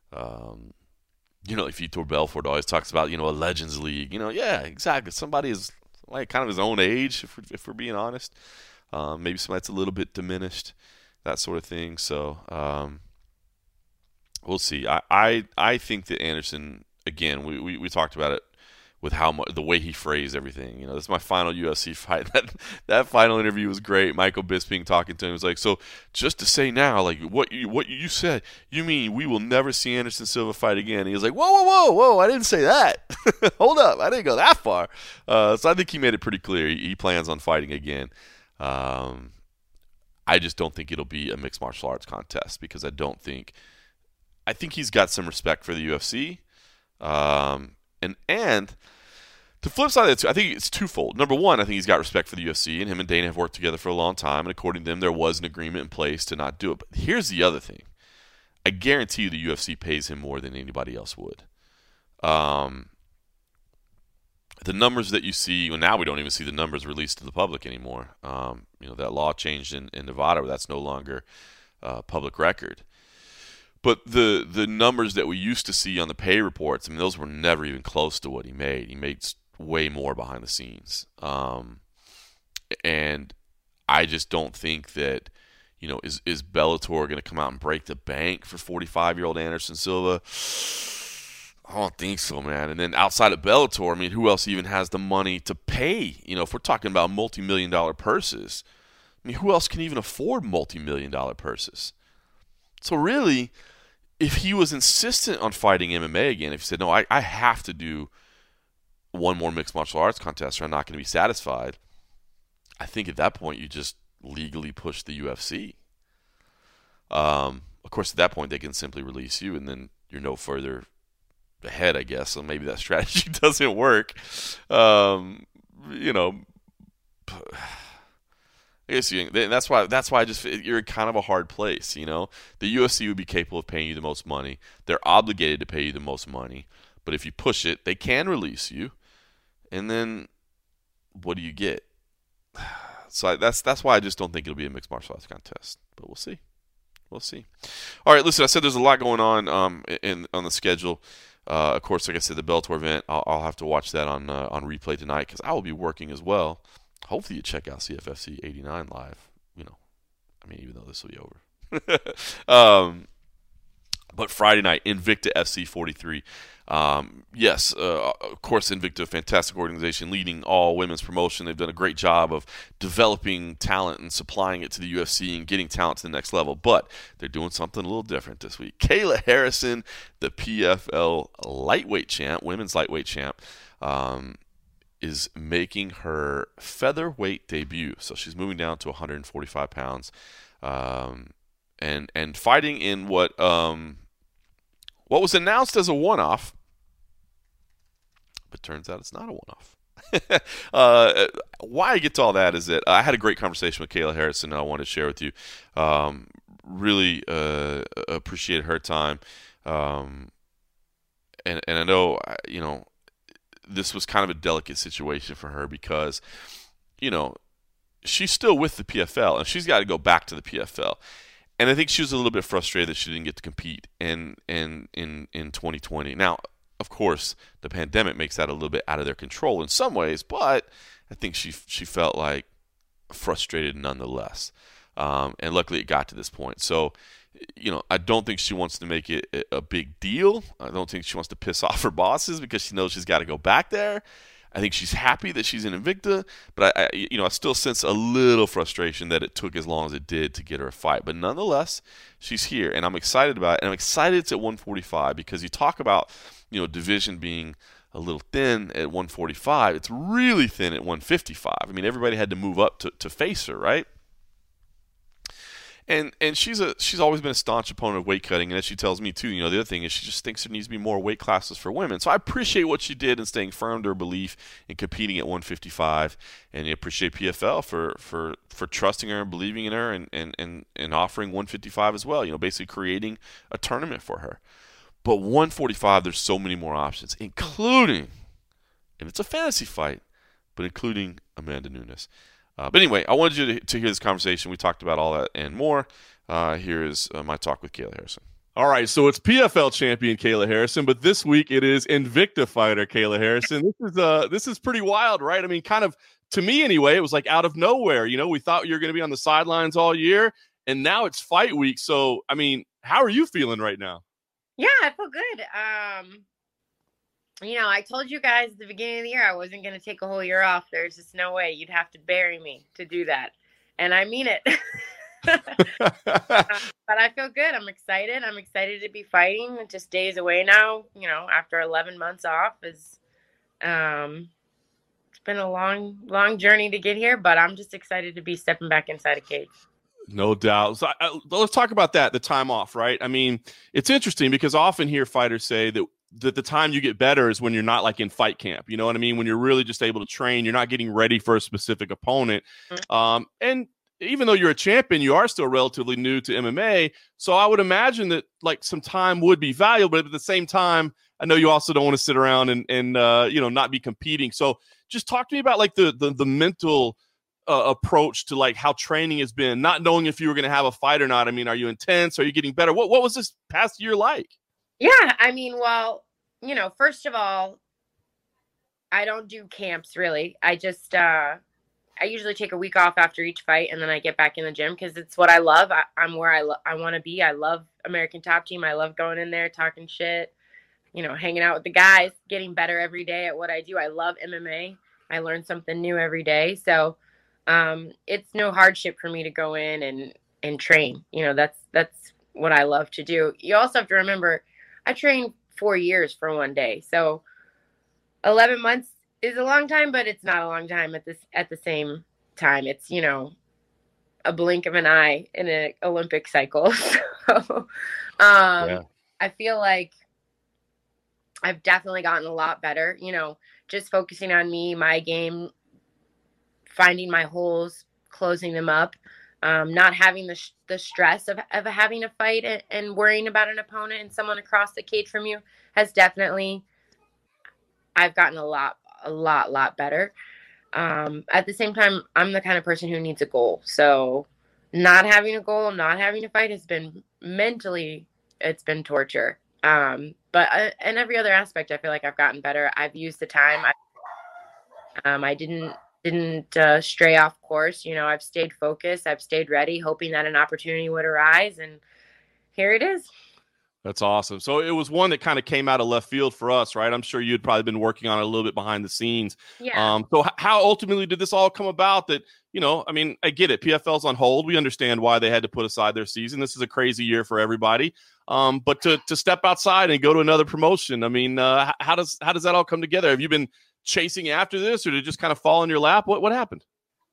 If Vitor Belfort always talks about, a Legends League, yeah, exactly. Somebody is like kind of his own age, if we're being honest. Maybe somebody that's a little bit diminished, that sort of thing. So we'll see. I think that Anderson, again, we talked about it with how much the way he phrased everything. This is my final UFC fight. That final interview was great. Michael Bisping talking to him was like, so just to say now, like what you said, you mean we will never see Anderson Silva fight again? And he was like, whoa, I didn't say that. Hold up, I didn't go that far. So I think he made it pretty clear he plans on fighting again. I just don't think it'll be a mixed martial arts contest because I think he's got some respect for the UFC. And the flip side of that, I think it's twofold. Number one, I think he's got respect for the UFC, and him and Dana have worked together for a long time, and according to them, there was an agreement in place to not do it. But here's the other thing. I guarantee you the UFC pays him more than anybody else would. The numbers that you see, well, now we don't even see the numbers released to the public anymore. That law changed in Nevada where that's no longer public record. But the numbers that we used to see on the pay reports, those were never even close to what he made. He made way more behind the scenes. And I just don't think that, is Bellator going to come out and break the bank for 45-year-old Anderson Silva? I don't think so, man. And then outside of Bellator, who else even has the money to pay? If we're talking about multi-million-dollar purses, who else can even afford multi-million-dollar purses? So really, if he was insistent on fighting MMA again, if he said, no, I have to do one more mixed martial arts contest or I'm not going to be satisfied, I think at that point you just legally push the UFC. Of course, at that point they can simply release you and then you're no further ahead, I guess. So maybe that strategy doesn't work. I guess that's why I just you're in kind of a hard place. The UFC would be capable of paying you the most money. They're obligated to pay you the most money. But if you push it, they can release you. And then what do you get? So that's why I just don't think it'll be a mixed martial arts contest. But we'll see. We'll see. All right, listen, I said there's a lot going on on the schedule. Of course, like I said, the Bellator event, I'll have to watch that on replay tonight because I will be working as well. Hopefully you check out CFFC 89 live. Even though this will be over. But Friday night, Invicta FC 43. Yes, of course, Invicta, a fantastic organization leading all women's promotion. They've done a great job of developing talent and supplying it to the UFC and getting talent to the next level. But they're doing something a little different this week. Kayla Harrison, the PFL lightweight champ, women's lightweight champ, is making her featherweight debut. So she's moving down to 145 pounds and fighting in what was announced as a one-off, but turns out it's not a one-off. Why I get to all that is that I had a great conversation with Kayla Harrison I wanted to share with you. Really appreciated her time. And I know, this was kind of a delicate situation for her because, she's still with the PFL and she's got to go back to the PFL. And I think she was a little bit frustrated that she didn't get to compete in 2020. Now, of course, the pandemic makes that a little bit out of their control in some ways, but I think she felt like frustrated nonetheless. And luckily it got to this point. So, I don't think she wants to make it a big deal. I don't think she wants to piss off her bosses because she knows she's got to go back there. I think she's happy that she's in Invicta, but I still sense a little frustration that it took as long as it did to get her a fight. But nonetheless, she's here, and I'm excited about it. And I'm excited it's at 145 because you talk about, division being a little thin at 145. It's really thin at 155. I mean, everybody had to move up to face her, right? And she's always been a staunch opponent of weight cutting, and as she tells me too, the other thing is she just thinks there needs to be more weight classes for women. So I appreciate what she did in staying firm to her belief in competing at 155, and I appreciate PFL for trusting her and believing in her and offering 155 as well. Basically creating a tournament for her. But 145, there's so many more options, including, and it's a fantasy fight, but including Amanda Nunes. But anyway, I wanted you to hear this conversation. We talked about all that and more. Here is my talk with Kayla Harrison. All right, so it's PFL champion Kayla Harrison, but this week it is Invicta fighter Kayla Harrison. This is pretty wild, right? I mean, kind of, to me anyway, it was like out of nowhere. We thought you were going to be on the sidelines all year, and now it's fight week. So, I mean, how are you feeling right now? Yeah, I feel good. I told you guys at the beginning of the year I wasn't going to take a whole year off. There's just no way. You'd have to bury me to do that. And I mean it. But I feel good. I'm excited. I'm excited to be fighting. Just days away now, after 11 months off. It's been a long journey to get here, but I'm just excited to be stepping back inside a cage. No doubt. So let's talk about that, the time off, right? I mean, it's interesting because I often hear fighters say that the time you get better is when you're not like in fight camp. You know what I mean? When you're really just able to train, you're not getting ready for a specific opponent. And even though you're a champion, you are still relatively new to MMA. So I would imagine that like some time would be valuable, but at the same time, I know you also don't want to sit around and not be competing. So just talk to me about like the mental approach to like how training has been, not knowing if you were going to have a fight or not. I mean, are you intense? Are you getting better? What was this past year like? Yeah, I mean, well, first of all, I don't do camps really. I just, I usually take a week off after each fight and then I get back in the gym because it's what I love. I'm where I want to be. I love American Top Team. I love going in there, talking shit, hanging out with the guys, getting better every day at what I do. I love MMA. I learn something new every day. So it's no hardship for me to go in and train. That's what I love to do. You also have to remember, I trained 4 years for one day. So 11 months is a long time, but it's not a long time at the same time. It's, a blink of an eye in an Olympic cycle. So I feel like I've definitely gotten a lot better, just focusing on me, my game, finding my holes, closing them up. Not having the stress of having a fight and worrying about an opponent and someone across the cage from you has definitely, I've gotten a lot better. At the same time, I'm the kind of person who needs a goal. So not having a goal, not having to fight has been mentally, it's been torture. But in every other aspect, I feel like I've gotten better. I've used the time. I didn't stray off course. You know, I've stayed focused. I've stayed ready, hoping that an opportunity would arise, and here it is. That's awesome. So it was one that kind of came out of left field for us, right? I'm sure you'd probably been working on it a little bit behind the scenes. Yeah. So how ultimately did this all come about? That, you know, I mean, I get it. PFL's on hold. We understand why they had to put aside their season. This is a crazy year for everybody. But to step outside and go to another promotion, I mean, how does that all come together? Have you been chasing after this, or did it just kind of fall in your lap? What happened?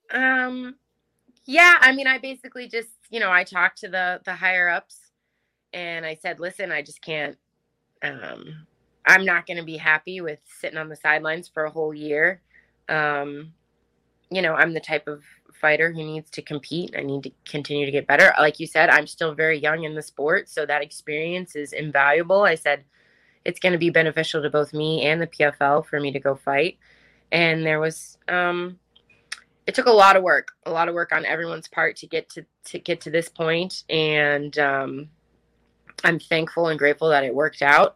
Yeah, I mean, I basically just, you know, I talked to the higher ups. And I said, listen, I just can't, I'm not going to be happy with sitting on the sidelines for a whole year. You know, I'm the type of fighter who needs to compete. I need to continue to get better. Like you said, I'm still very young in the sport, so that experience is invaluable. I said, it's going to be beneficial to both me and the PFL for me to go fight. And there was, it took a lot of work on everyone's part to get to this point. And, I'm thankful and grateful that it worked out.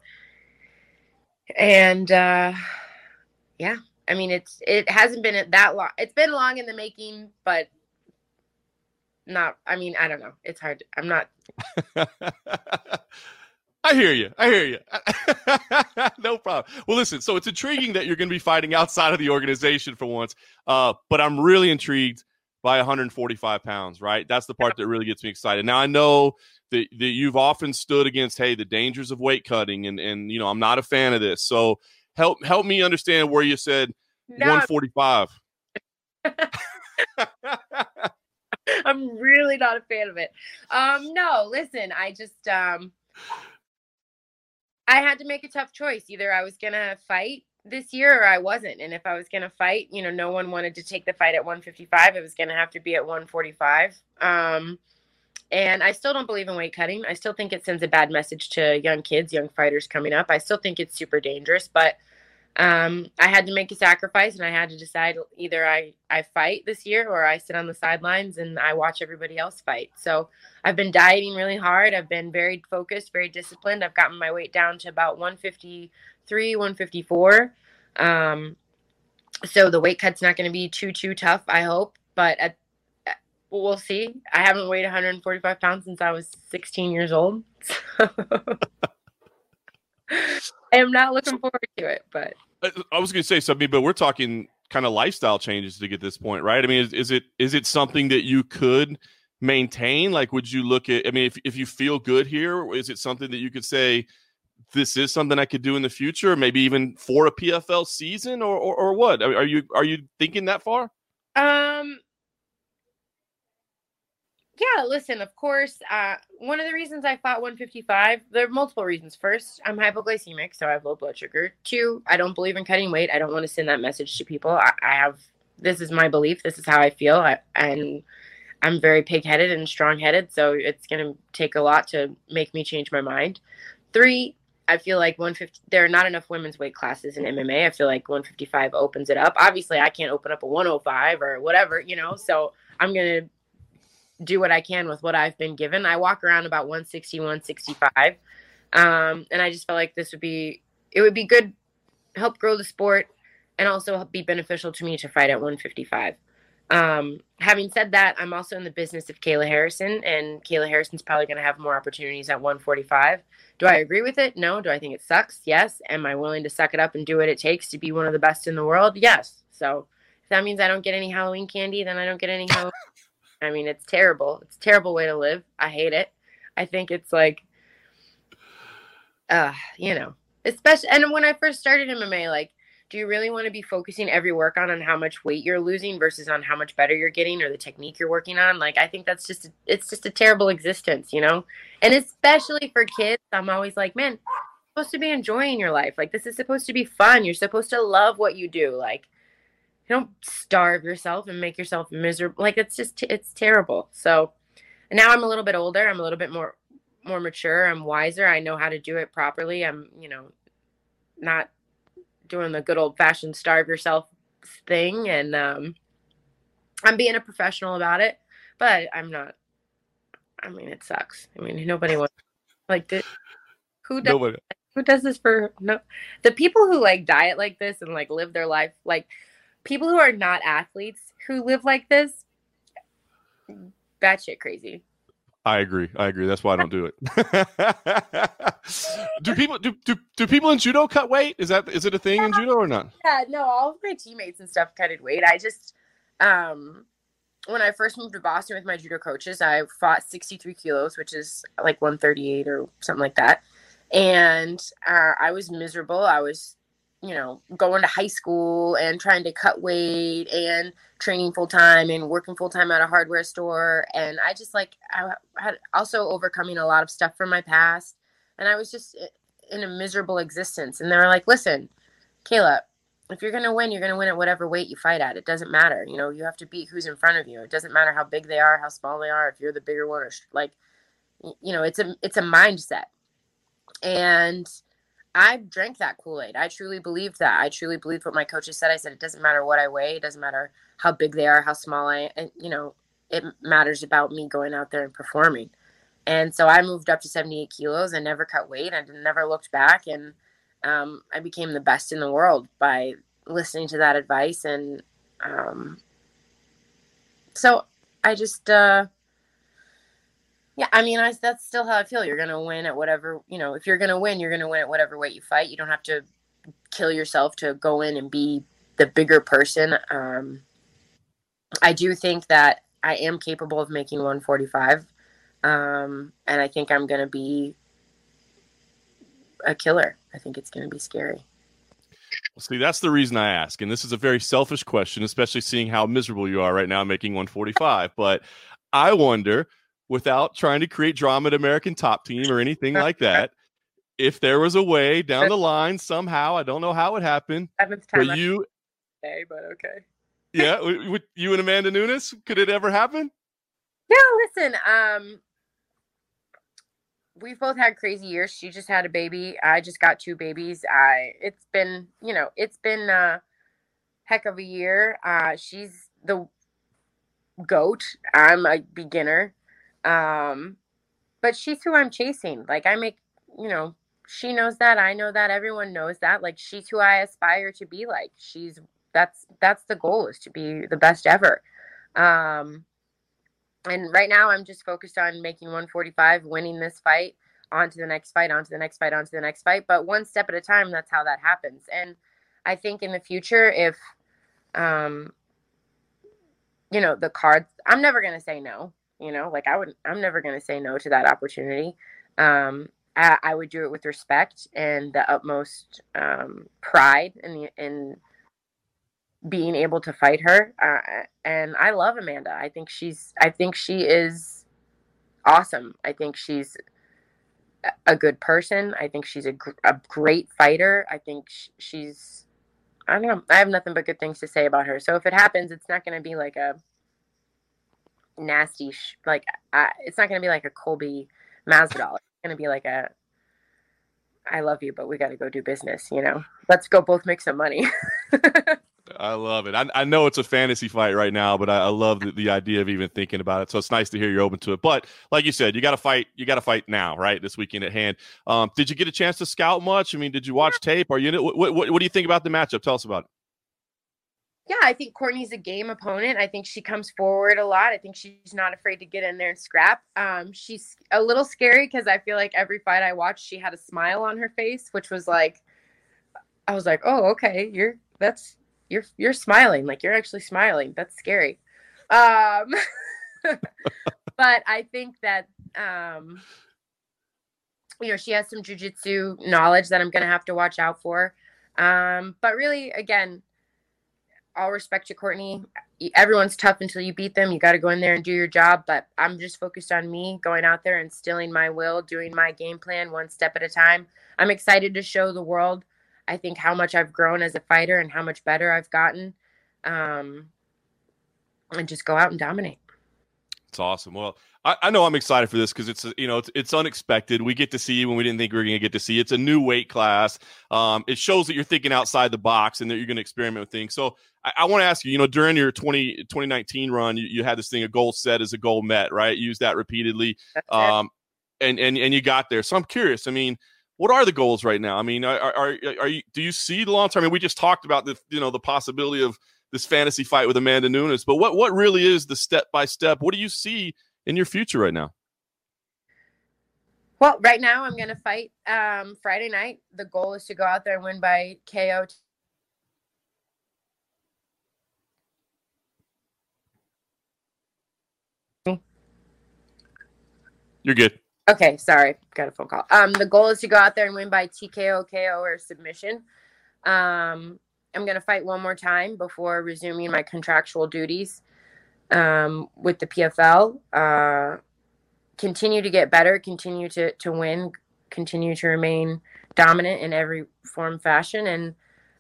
And yeah, I mean, it hasn't been that long. It's been long in the making, but not, I mean, I don't know. It's hard. I'm not. I hear you. No problem. Well, listen, so it's intriguing that you're going to be fighting outside of the organization for once. But I'm really intrigued by 145 pounds, right? That's the part that really gets me excited. Now, I know that you've often stood against, hey, the dangers of weight cutting, and you know, I'm not a fan of this. So help me understand where you said 145. I'm really not a fan of it. No, listen, I just I had to make a tough choice. Either I was gonna fight this year or I wasn't. And if I was gonna fight, you know, no one wanted to take the fight at 155. It was gonna have to be at 145. And I still don't believe in weight cutting. I still think it sends a bad message to young kids, young fighters coming up. I still think it's super dangerous, but I had to make a sacrifice, and I had to decide either I fight this year or I sit on the sidelines and I watch everybody else fight. So I've been dieting really hard. I've been very focused, very disciplined. I've gotten my weight down to about 153, 154. So the weight cut's not going to be too tough, I hope. But we'll see. I haven't weighed 145 pounds since I was 16 years old. So I am not looking forward to it, but I was going to say something, but we're talking kind of lifestyle changes to get this point, right? I mean, is it something that you could maintain? Like, would you look at, I mean, if you feel good here, is it something that you could say, this is something I could do in the future, maybe even for a PFL season, or what? Are you thinking that far? Yeah, listen, of course, one of the reasons I fought 155, there are multiple reasons. First, I'm hypoglycemic, so I have low blood sugar. Two, I don't believe in cutting weight. I don't want to send that message to people. This is my belief. This is how I feel. And I'm very pig-headed and strong-headed, so it's going to take a lot to make me change my mind. Three, I feel like 150, there are not enough women's weight classes in MMA. I feel like 155 opens it up. Obviously, I can't open up a 105 or whatever, you know, so I'm going to do what I can with what I've been given. I walk around about 160, 165. And I just felt like it would be good, help grow the sport, and also be beneficial to me to fight at 155. Having said that, I'm also in the business of Kayla Harrison, and Kayla Harrison's probably going to have more opportunities at 145. Do I agree with it? No. Do I think it sucks? Yes. Am I willing to suck it up and do what it takes to be one of the best in the world? Yes. So if that means I don't get any Halloween candy, then I don't get any Halloween. I mean, it's terrible. It's a terrible way to live. I hate it. I think it's like, you know, especially, and when I first started MMA, like, do you really want to be focusing every workout on how much weight you're losing versus on how much better you're getting or the technique you're working on? Like, I think that's it's just a terrible existence, you know? And especially for kids, I'm always like, man, you're supposed to be enjoying your life. Like, this is supposed to be fun. You're supposed to love what you do. Like, you don't starve yourself and make yourself miserable. Like, it's terrible. So now I'm a little bit older. I'm a little bit more mature. I'm wiser. I know how to do it properly. I'm, you know, not doing the good old fashioned starve yourself thing, and I'm being a professional about it, but I'm not. I mean, it sucks. I mean, nobody wants like this. Who does? Nobody. Who does this for? No, the people who like diet like this and like live their life, like people who are not athletes who live like this, batshit crazy. I agree. That's why I don't do it. do people in judo cut weight? Is it a thing in judo or not? Yeah, no, all of my teammates and stuff cutted weight. I just when I first moved to Boston with my judo coaches, I fought 63 kilos, which is like 138 or something like that. And I was miserable. I was, going to high school and trying to cut weight and training full time and working full time at a hardware store. And I just I had also overcoming a lot of stuff from my past. And I was just in a miserable existence. And they were like, listen, Kayla, if you're going to win, you're going to win at whatever weight you fight at. It doesn't matter. You have to beat who's in front of you. It doesn't matter how big they are, how small they are, if you're the bigger one, or it's a mindset. And I drank that Kool-Aid. I truly believed that. I truly believed what my coaches said. I said, it doesn't matter what I weigh. It doesn't matter how big they are, how small it matters about me going out there and performing. And so I moved up to 78 kilos and never cut weight. I never looked back. And I became the best in the world by listening to that advice. And so I just, yeah, I mean, that's still how I feel. You're going to win at whatever, if you're going to win, you're going to win at whatever weight you fight. You don't have to kill yourself to go in and be the bigger person. I do think that I am capable of making 145. And I think I'm going to be a killer. I think it's going to be scary. Well, see, that's the reason I ask. And this is a very selfish question, especially seeing how miserable you are right now making 145. But I wonder, without trying to create drama at American Top Team or anything like that, if there was a way down the line somehow, I don't know how it happened, but you, but okay. Yeah, with you and Amanda Nunes, could it ever happen? Yeah, listen, we've both had crazy years. She just had a baby. I just got 2 babies. It's been a heck of a year. She's the GOAT. I'm a beginner. But she's who I'm chasing. Like she knows that. I know that. Everyone knows that. Like, she's who I aspire to be like. That's the goal, is to be the best ever. And right now I'm just focused on making 145, winning this fight, on to the next fight, on to the next fight, on to the next fight. But one step at a time, that's how that happens. And I think in the future, if, the cards, I'm never going to say no, I'm never going to say no to that opportunity. I would do it with respect and the utmost pride in being able to fight her. And I love Amanda. I think she is awesome. I think she's a good person. I think she's a great fighter. I think she's, I don't know. I have nothing but good things to say about her. So if it happens, it's not going to be like a nasty, it's not going to be like a Colby Masvidal. It's going to be like a, I love you, but we got to go do business. Let's go both make some money. I love it. I know it's a fantasy fight right now, but I love the idea of even thinking about it. So it's nice to hear you're open to it. But like you said, you got to fight. You got to fight now, right? This weekend at hand. Did you get a chance to scout much? I mean, did you watch tape? Are you in it? What do you think about the matchup? Tell us about it. Yeah, I think Courtney's a game opponent. I think she comes forward a lot. I think she's not afraid to get in there and scrap. She's a little scary because I feel like every fight I watched, she had a smile on her face, which was like, I was like, oh, okay, you're smiling. Like, you're actually smiling. That's scary. But I think that, she has some jiu-jitsu knowledge that I'm going to have to watch out for. But really, again, all respect to Courtney. Everyone's tough until you beat them. You got to go in there and do your job. But I'm just focused on me going out there, instilling my will, doing my game plan one step at a time. I'm excited to show the world, I think, how much I've grown as a fighter and how much better I've gotten, and just go out and dominate. It's awesome. Well, I know I'm excited for this because it's unexpected. We get to see you when we didn't think we were going to get to see. It's a new weight class. It shows that you're thinking outside the box and that you're going to experiment with things. So I want to ask you, during your 2019 run, you had this thing, a goal set is a goal met, right? You used that repeatedly, and you got there. So I'm curious. I mean, what are the goals right now? I mean, are you? Do you see the long term? I mean, we just talked about the possibility of this fantasy fight with Amanda Nunes, but what really is the step by step? What do you see in your future right now? Well, right now I'm going to fight Friday night. The goal is to go out there and win by KO. You're good. Okay, sorry. Got a phone call. The goal is to go out there and win by TKO, KO, or submission. I'm going to fight one more time before resuming my contractual duties with the PFL. Continue to get better, continue to win, continue to remain dominant in every form, fashion. And,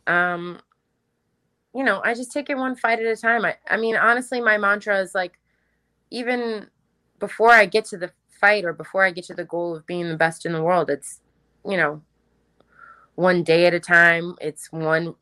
I just take it one fight at a time. I mean, honestly, my mantra is like, even before I get to the fight or before I get to the goal of being the best in the world, it's, one day at a time. It's one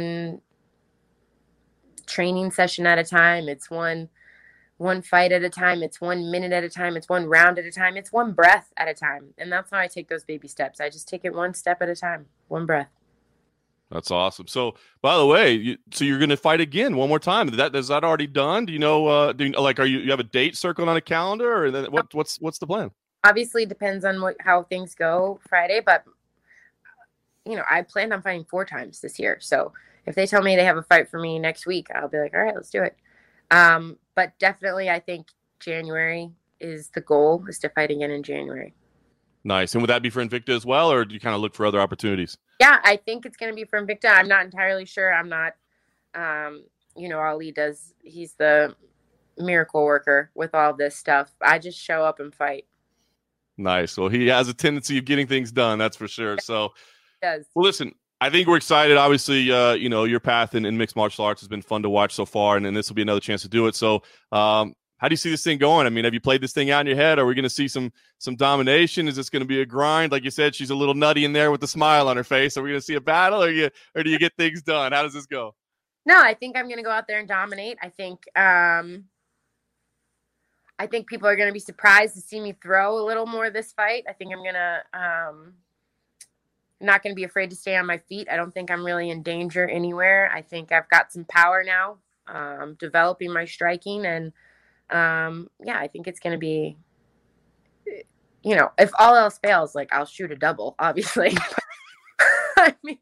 training session at a time. It's one fight at a time. It's 1 minute at a time. It's one round at a time. It's one breath at a time. And that's how I take those baby steps. I just take it one step at a time, one breath. That's awesome. So, by the way, you're going to fight again one more time. Is that already done? Do you know? Are you have a date circled on a calendar, or what's the plan? Obviously, depends on how things go Friday, but I planned on fighting 4 times this year. So if they tell me they have a fight for me next week, I'll be like, all right, let's do it. But definitely, I think January is the goal, is to fight again in January. Nice. And would that be for Invicta as well, or do you kind of look for other opportunities? Yeah, I think it's going to be for Invicta. I'm not entirely sure. I'm not, Ali he's the miracle worker with all this stuff. I just show up and fight. Nice. Well, he has a tendency of getting things done, that's for sure. So, does. Well, listen, I think we're excited. Obviously, your path in mixed martial arts has been fun to watch so far, and this will be another chance to do it. So, how do you see this thing going? I mean, have you played this thing out in your head? Are we going to see some domination? Is this going to be a grind? Like you said, she's a little nutty in there with the smile on her face. Are we going to see a battle, or do you get things done? How does this go? No, I think I'm going to go out there and dominate. I think people are going to be surprised to see me throw a little more this fight. I think I'm going to not going to be afraid to stay on my feet. I don't think I'm really in danger anywhere. I think I've got some power now, developing my striking. And, I think it's going to be, if all else fails, like I'll shoot a double, obviously. I mean,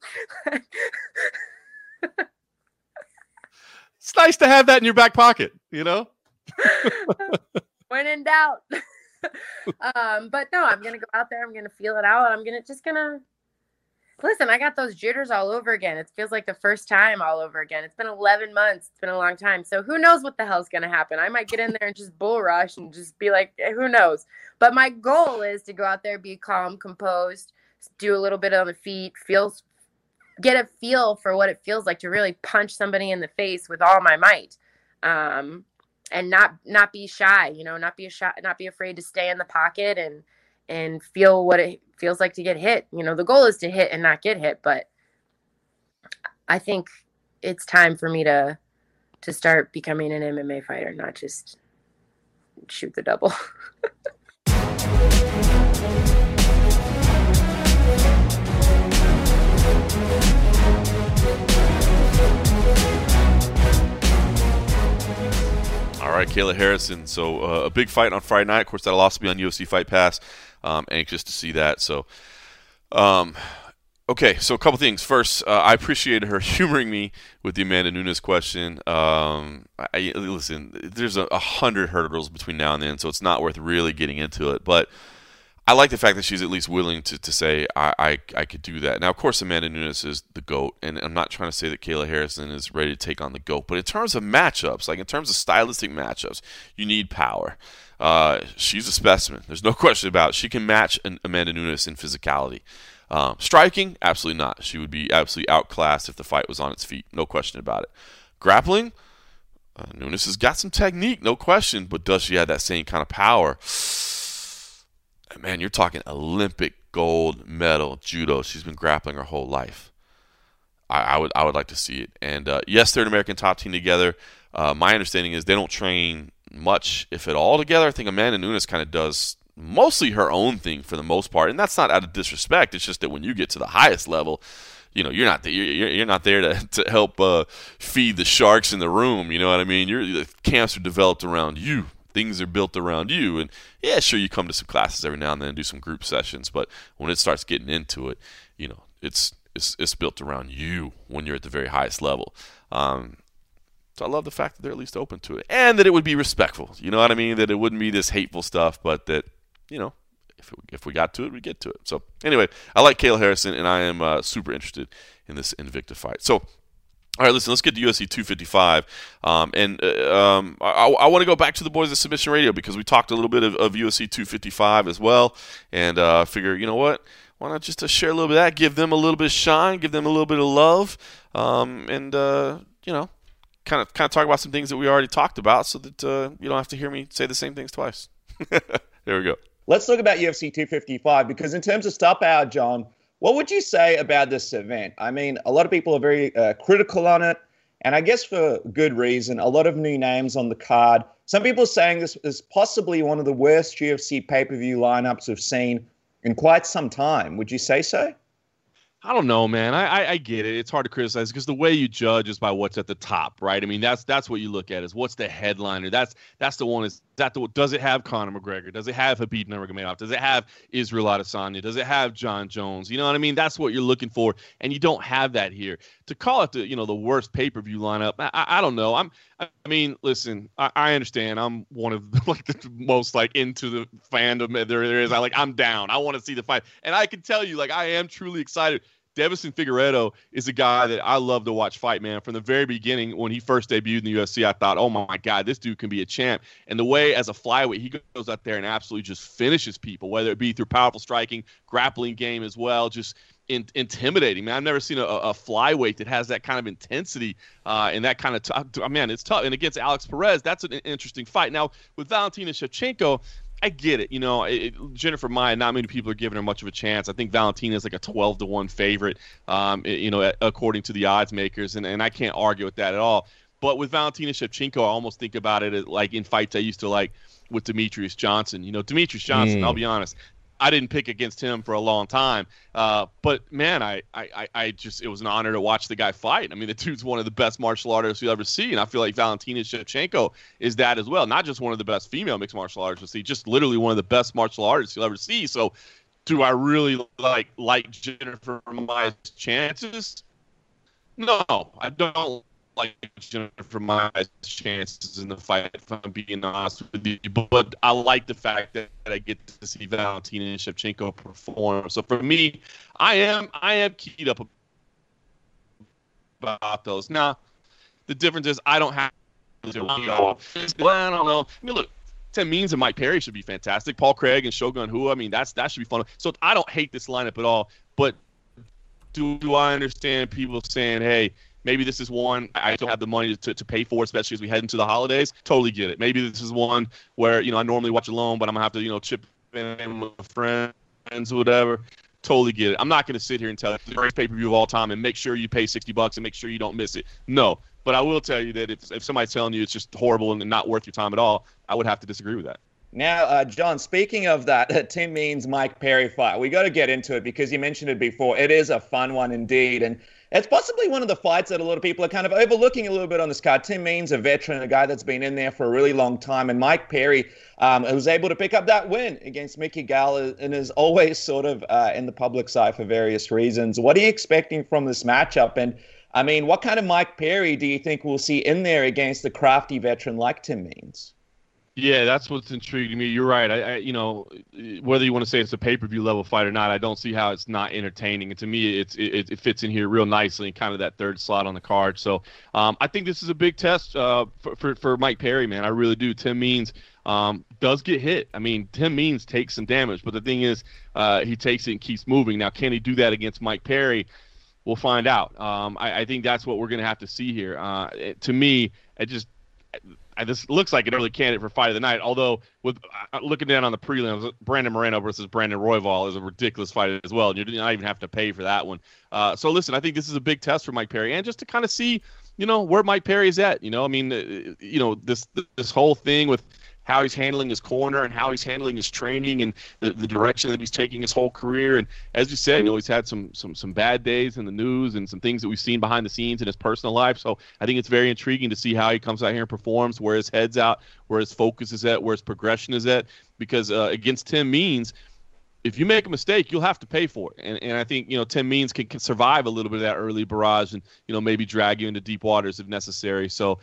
it's nice to have that in your back pocket, When in doubt. But no, I'm going to go out there. I'm going to feel it out. I'm just going to listen. I got those jitters all over again. It feels like the first time all over again. It's been 11 months. It's been a long time. So who knows what the hell's going to happen? I might get in there and just bull rush and just be like, who knows? But my goal is to go out there, be calm, composed, do a little bit on the feet, get a feel for what it feels like to really punch somebody in the face with all my might. And not be shy, not be afraid to stay in the pocket and feel what it feels like to get hit. The goal is to hit and not get hit, but I think it's time for me to start becoming an MMA fighter, not just shoot the double. All right, Kayla Harrison. So a big fight on Friday night. Of course, that'll also be on UFC Fight Pass. Anxious to see that. So, okay. So a couple things. First, I appreciated her humoring me with the Amanda Nunes question. Listen, there's 100 hurdles between now and then, so it's not worth really getting into it. But I like the fact that she's at least willing to say I could do that. Now, of course, Amanda Nunes is the GOAT, and I'm not trying to say that Kayla Harrison is ready to take on the GOAT. But in terms of matchups, like in terms of stylistic matchups, you need power. She's a specimen. There's no question about it. She can match Amanda Nunes in physicality. Striking, absolutely not. She would be absolutely outclassed if the fight was on its feet. No question about it. Grappling, Nunes has got some technique, no question, but does she have that same kind of power? And man, you're talking Olympic gold medal judo. She's been grappling her whole life. I would like to see it. And yes, they're an American top team together. My understanding is they don't train much, if at all, together. I think Amanda Nunes kind of does mostly her own thing for the most part, and that's not out of disrespect. It's just that when you get to the highest level, you're not there to help feed the sharks in the room. You know what I mean? The camps are developed around you. Things are built around you, and yeah, sure, you come to some classes every now and then and do some group sessions, but when it starts getting into it, it's built around you when you're at the very highest level. So I love the fact that they're at least open to it, and that it would be respectful. You know what I mean? That it wouldn't be this hateful stuff, but that if we got to it, we get to it. So anyway, I like Kayla Harrison, and I am super interested in this Invicta fight. So. All right, listen, let's get to UFC 255. I want to go back to the boys at Submission Radio because we talked a little bit of UFC 255 as well. And figure, you know what? Why not just share a little bit of that, give them a little bit of shine, give them a little bit of love, and kind of talk about some things that we already talked about so that you don't have to hear me say the same things twice. There we go. Let's talk about UFC 255 because in terms of star power, John, what would you say about this event? I mean, a lot of people are very critical on it, and I guess for good reason. A lot of new names on the card. Some people are saying this is possibly one of the worst UFC pay-per-view lineups we've seen in quite some time. Would you say so? I don't know, man. I get it. It's hard to criticize because the way you judge is by what's at the top, right? I mean, that's what you look at is what's the headliner. That's the one. Does it have Conor McGregor? Does it have Khabib Nurmagomedov? Does it have Israel Adesanya? Does it have John Jones? You know what I mean? That's what you're looking for, and you don't have that here. To call it the worst pay-per-view lineup, I don't know. I mean, listen, I understand. I'm one of the most into the fandom there is. I'm down. I want to see the fight, and I can tell you, I am truly excited. Deiveson Figueiredo is a guy that I love to watch fight, man. From the very beginning, when he first debuted in the UFC, I thought, oh, my God, this dude can be a champ. And the way, as a flyweight, he goes out there and absolutely just finishes people, whether it be through powerful striking, grappling game as well, just intimidating, man. I've never seen a flyweight that has that kind of intensity and that kind of man, it's tough. And against Alex Perez, that's an interesting fight. Now, with Valentina Shevchenko, I get it. Jennifer Maia, not many people are giving her much of a chance. I think Valentina is a 12-1 favorite, according to the odds makers, and I can't argue with that at all. But with Valentina Shevchenko, I almost think about it as in fights I used to like with Demetrius Johnson. Demetrius Johnson, I'll be honest, I didn't pick against him for a long time. But man, I just, it was an honor to watch the guy fight. I mean, the dude's one of the best martial artists you'll ever see. And I feel like Valentina Shevchenko is that as well. Not just one of the best female mixed martial artists you'll see, just literally one of the best martial artists you'll ever see. So do I really like Jennifer Maia's chances? No, I don't like Jennifer Maia's chances in the fight, if I'm being honest with you. But I like the fact that I get to see Valentina Shevchenko perform. So for me, I am keyed up about those. Now, the difference is I don't have to. Well, I don't know. I mean, look, Tim Means and Mike Perry should be fantastic. Paul Craig and Shogun Rua, I mean, that should be fun. So I don't hate this lineup at all. But do I understand people saying, hey, maybe this is one I don't have the money to pay for, especially as we head into the holidays? Totally get it. Maybe this is one where, I normally watch alone, but I'm going to have to, chip in with friends or whatever. Totally get it. I'm not going to sit here and tell you the greatest pay-per-view of all time and make sure you pay $60 and make sure you don't miss it. No. But I will tell you that if somebody's telling you it's just horrible and not worth your time at all, I would have to disagree with that. Now, John, speaking of that Tim Means, Mike Perry fight, we got to get into it because you mentioned it before. It is a fun one indeed. And it's possibly one of the fights that a lot of people are kind of overlooking a little bit on this card. Tim Means, a veteran, a guy that's been in there for a really long time. And Mike Perry was able to pick up that win against Mickey Gall and is always sort of in the public's eye for various reasons. What are you expecting from this matchup? And, I mean, what kind of Mike Perry do you think we'll see in there against a crafty veteran like Tim Means? Yeah, that's what's intriguing me. You're right. I whether you want to say it's a pay-per-view level fight or not, I don't see how it's not entertaining. And to me, it fits in here real nicely in kind of that third slot on the card. So I think this is a big test for Mike Perry, man. I really do. Tim Means does get hit. I mean, Tim Means takes some damage, but the thing is, he takes it and keeps moving. Now, can he do that against Mike Perry? We'll find out. I think that's what we're going to have to see here. To me, this looks like an early candidate for fight of the night. Although, with looking down on the prelims, Brandon Moreno versus Brandon Royval is a ridiculous fight as well, and you don't even have to pay for that one. So listen, I think this is a big test for Mike Perry, and just to kind of see, where Mike Perry is at. I mean, this whole thing with how he's handling his corner and how he's handling his training and the direction that he's taking his whole career. And as you said, he's had some bad days in the news and some things that we've seen behind the scenes in his personal life. So I think it's very intriguing to see how he comes out here and performs, where his head's out, where his focus is at, where his progression is at. Because against Tim Means, if you make a mistake, you'll have to pay for it. And I think, Tim Means can survive a little bit of that early barrage and, maybe drag you into deep waters if necessary. So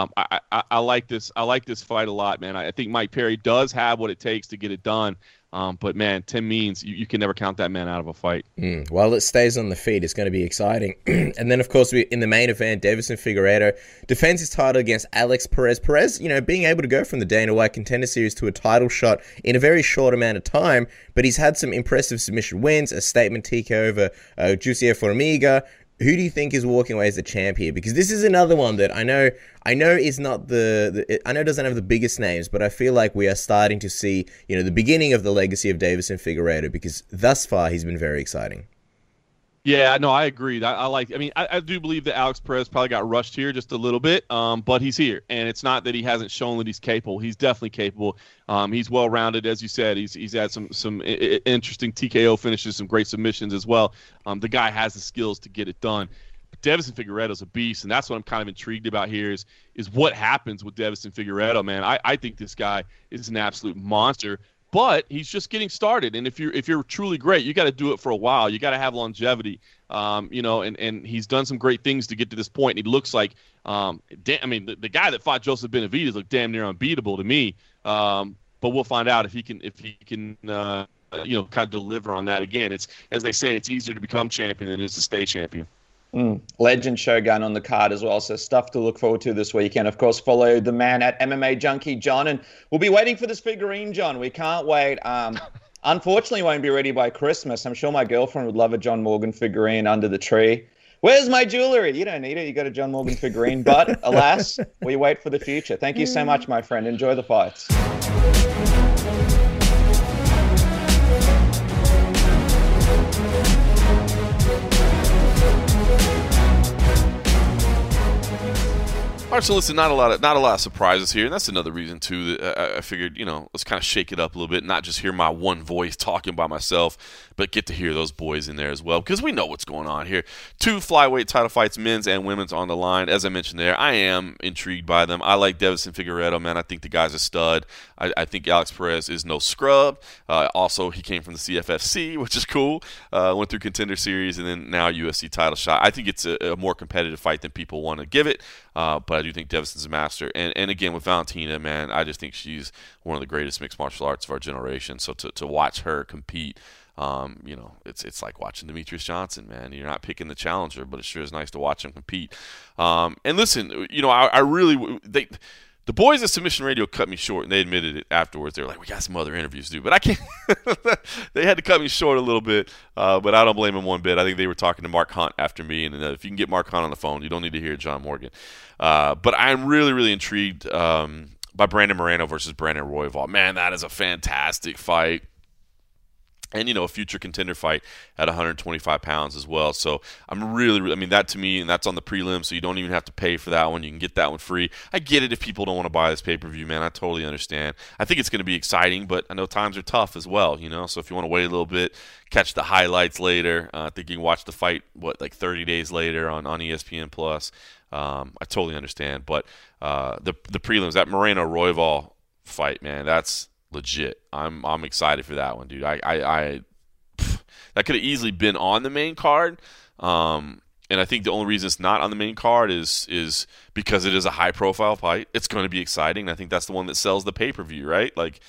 I like this. I like this fight a lot, man. I think Mike Perry does have what it takes to get it done. But, man, Tim Means, you can never count that man out of a fight. While it stays on the feet, it's going to be exciting. And then, of course, in the main event, Deiveson Figueiredo defends his title against Alex Perez. Perez, being able to go from the Dana White Contender Series to a title shot in a very short amount of time, but he's had some impressive submission wins, a statement TK over Jussier Formiga. Who do you think is walking away as the champ here? Because this is another one that I know is not I know doesn't have the biggest names, but I feel like we are starting to see, the beginning of the legacy of Deiveson Figueiredo, because thus far he's been very exciting. Yeah, no, I agree. I do believe that Alex Perez probably got rushed here just a little bit, but he's here. And it's not that he hasn't shown that he's capable. He's definitely capable. He's well-rounded, as you said. He's had some interesting TKO finishes, some great submissions as well. The guy has the skills to get it done. But Deiveson Figueiredo's a beast, and that's what I'm kind of intrigued about here is what happens with Deiveson Figueiredo, man. I think this guy is an absolute monster. But he's just getting started, and if you're truly great, you got to do it for a while. You got to have longevity, and he's done some great things to get to this point. And he looks like, the guy that fought Joseph Benavidez looked damn near unbeatable to me. But we'll find out if he can kind of deliver on that again. It's, as they say, it's easier to become champion than it is to stay champion. Legend Shogun on the card as well, so stuff to look forward to this weekend. Of course, follow the man at MMA Junkie John, and we'll be waiting for this figurine, John. We can't wait. Unfortunately, won't be ready by Christmas. I'm sure my girlfriend would love a John Morgan figurine under the tree. Where's my jewelry? You don't need it. You got a John Morgan figurine, but alas, we wait for the future. Thank you so much, my friend. Enjoy the fights. All right, so listen, not a lot of surprises here, and that's another reason too that I figured, let's kind of shake it up a little bit, not just hear my one voice talking by myself, but get to hear those boys in there as well, because we know what's going on here. 2 flyweight title fights, men's and women's, on the line. As I mentioned there, I am intrigued by them. I like Deiveson Figueiredo, man. I think the guy's a stud. I think Alex Perez is no scrub. Also, he came from the CFFC, which is cool. Went through Contender Series and then now UFC title shot. I think it's a more competitive fight than people want to give it, but I do think Deiveson's a master. And again, with Valentina, man, I just think she's one of the greatest mixed martial arts of our generation. So to watch her compete, it's like watching Demetrius Johnson, man. You're not picking the challenger, but it sure is nice to watch him compete. And listen, I really the boys at Submission Radio cut me short, and they admitted it afterwards. They were like, we got some other interviews to do. But I can't – they had to cut me short a little bit, but I don't blame them one bit. I think they were talking to Mark Hunt after me, and if you can get Mark Hunt on the phone, you don't need to hear John Morgan. But I'm really, really intrigued by Brandon Moreno versus Brandon Royval. Man, that is a fantastic fight. And, a future contender fight at 125 pounds as well. So I'm really, that to me, and that's on the prelim, so you don't even have to pay for that one. You can get that one free. I get it if people don't want to buy this pay-per-view, man. I totally understand. I think it's going to be exciting, but I know times are tough as well, So if you want to wait a little bit, catch the highlights later. I think you can watch the fight, 30 days later on ESPN+. I totally understand. But the prelims, that Moreno-Royval fight, man, that's legit. I'm excited for that one, dude. That could have easily been on the main card, and I think the only reason it's not on the main card is because it is a high profile fight. It's going to be exciting. I think that's the one that sells the pay-per-view, right?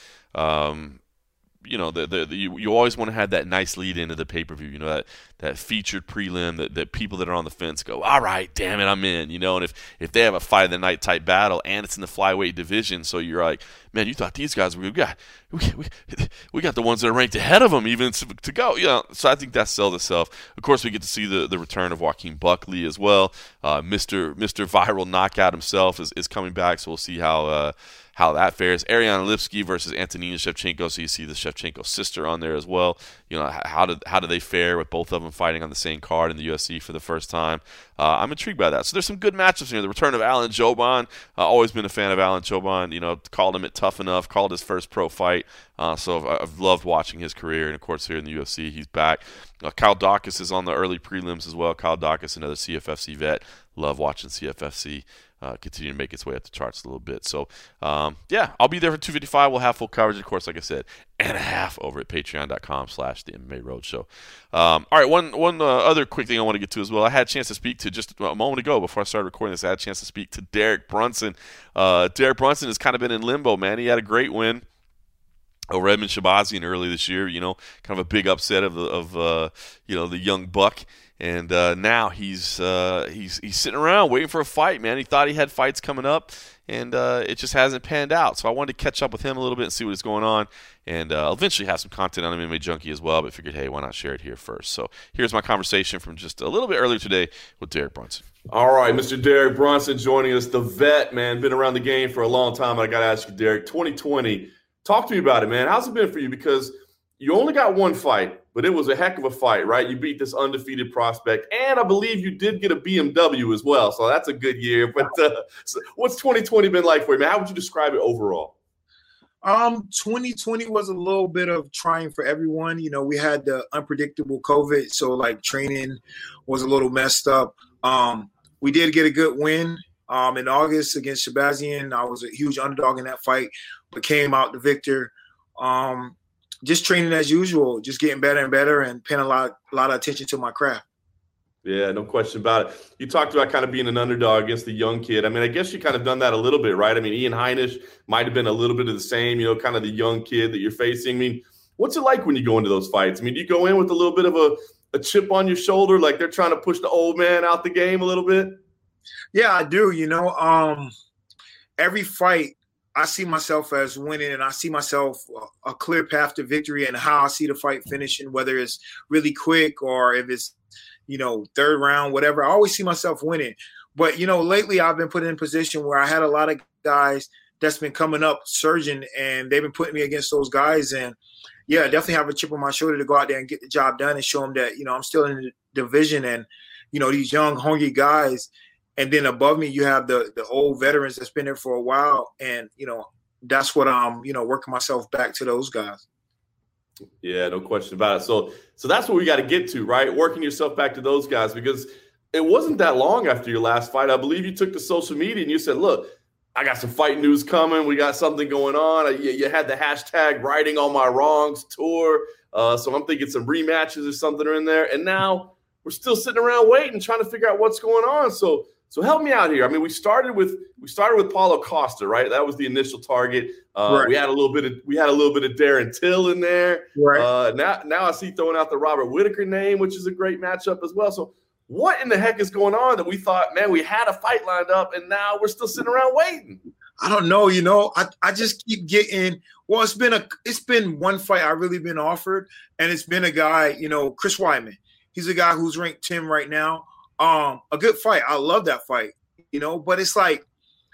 You always want to have that nice lead into the pay-per-view, that featured prelim that people that are on the fence go, all right, damn it, I'm in, and if they have a fight of the night type battle and it's in the flyweight division, so you're like, man, you thought these guys we got the ones that are ranked ahead of them even to go. So I think that sells itself. Of course, we get to see the return of Joaquin Buckley as well. Mr. Viral Knockout himself is coming back, so we'll see how that fares. Ariane Lipsky versus Antonina Shevchenko, so you see the Shevchenko sister on there as well. How do they fare with both of them fighting on the same card in the UFC for the first time? I'm intrigued by that. So there's some good matchups here. The return of Alan Jouban. Always been a fan of Alan Jouban. Called him at Tough Enough, called his first pro fight. So I've loved watching his career, and of course here in the UFC, he's back. Kyle Dawkins is on the early prelims as well. Kyle Dawkins, another CFFC vet. Love watching CFFC. Continue to make its way up the charts a little bit. So, I'll be there for 255. We'll have full coverage, of course, like I said, and a half over at patreon.com/the MMA Roadshow. All right, one other quick thing I want to get to as well. I had a chance to speak to just a moment ago before I started recording this. I had a chance to speak to Derek Brunson. Derek Brunson has kind of been in limbo, man. He had a great win over Edmund Shabazian early this year. Kind of a big upset of the young buck. And now he's sitting around waiting for a fight, man. He thought he had fights coming up, and it just hasn't panned out. So I wanted to catch up with him a little bit and see what is going on, and I'll eventually have some content on MMA Junkie as well, but figured, hey, why not share it here first? So here's my conversation from just a little bit earlier today with Derek Brunson. All right, Mr. Derek Brunson joining us, the vet, man. Been around the game for a long time. I got to ask you, Derek, 2020, talk to me about it, man. How's it been for you? Because you only got one fight, but it was a heck of a fight, right? You beat this undefeated prospect, and I believe you did get a BMW as well, so that's a good year. But so what's 2020 been like for you, man? How would you describe it overall? 2020 was a little bit of trying for everyone. We had the unpredictable COVID, so like training was a little messed up. We did get a good win in August against Shabazian. I was a huge underdog in that fight, but came out the victor. Just training as usual, just getting better and better, and paying a lot of attention to my craft. Yeah, no question about it. You talked about kind of being an underdog against the young kid. I mean, I guess you kind of done that a little bit, right? I mean, Ian Heinisch might have been a little bit of the same, kind of the young kid that you're facing. I mean, what's it like when you go into those fights? I mean, do you go in with a little bit of a chip on your shoulder, like they're trying to push the old man out the game a little bit? Yeah, I do. Every fight, I see myself as winning, and I see myself a clear path to victory, and how I see the fight finishing, whether it's really quick or if it's, third round, whatever. I always see myself winning. But, lately I've been put in a position where I had a lot of guys that's been coming up surging, and they've been putting me against those guys. And, yeah, I definitely have a chip on my shoulder to go out there and get the job done and show them that, I'm still in the division, and, these young, hungry guys. And then above me, you have the old veterans that's been there for a while. And, that's what I'm, working myself back to those guys. Yeah, no question about it. So that's what we got to get to, right? Working yourself back to those guys, because it wasn't that long after your last fight. I believe you took to social media and you said, look, I got some fight news coming. We got something going on. You had the hashtag Righting All My Wrongs tour. So I'm thinking some rematches or something are in there. And now we're still sitting around waiting, trying to figure out what's going on. So help me out here. I mean, we started with Paulo Costa, right? That was the initial target. Right. We had a little bit of Darren Till in there. Right. Now I see throwing out the Robert Whitaker name, which is a great matchup as well. So what in the heck is going on that we thought, man, we had a fight lined up and now we're still sitting around waiting? I don't know. I just keep getting. Well, it's been one fight I've really been offered, and it's been a guy, Chris Weidman. He's a guy who's ranked 10 right now. A good fight. I love that fight, but it's like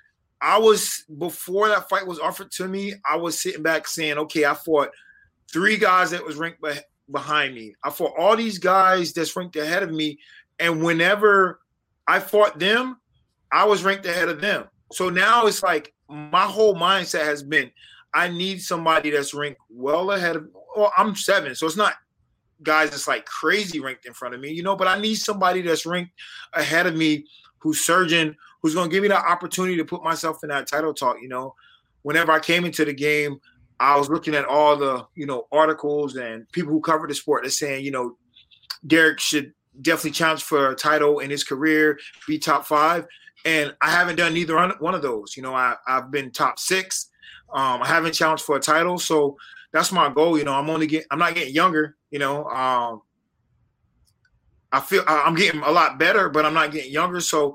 before that fight was offered to me, I was sitting back saying, okay, I fought 3 guys that was ranked behind me. I fought all these guys that's ranked ahead of me. And whenever I fought them, I was ranked ahead of them. So now it's like my whole mindset has been, I need somebody that's ranked well ahead of, well, I'm 7. So it's not guys that's like crazy ranked in front of me, but I need somebody that's ranked ahead of me, who's surging, who's going to give me that opportunity to put myself in that title talk. Whenever I came into the game, I was looking at all the, articles and people who cover the sport that's saying, Derek should definitely challenge for a title in his career, be top 5. And I haven't done neither one of those. I've been top 6. I haven't challenged for a title. So that's my goal. I'm not getting younger. I feel I'm getting a lot better, but I'm not getting younger. So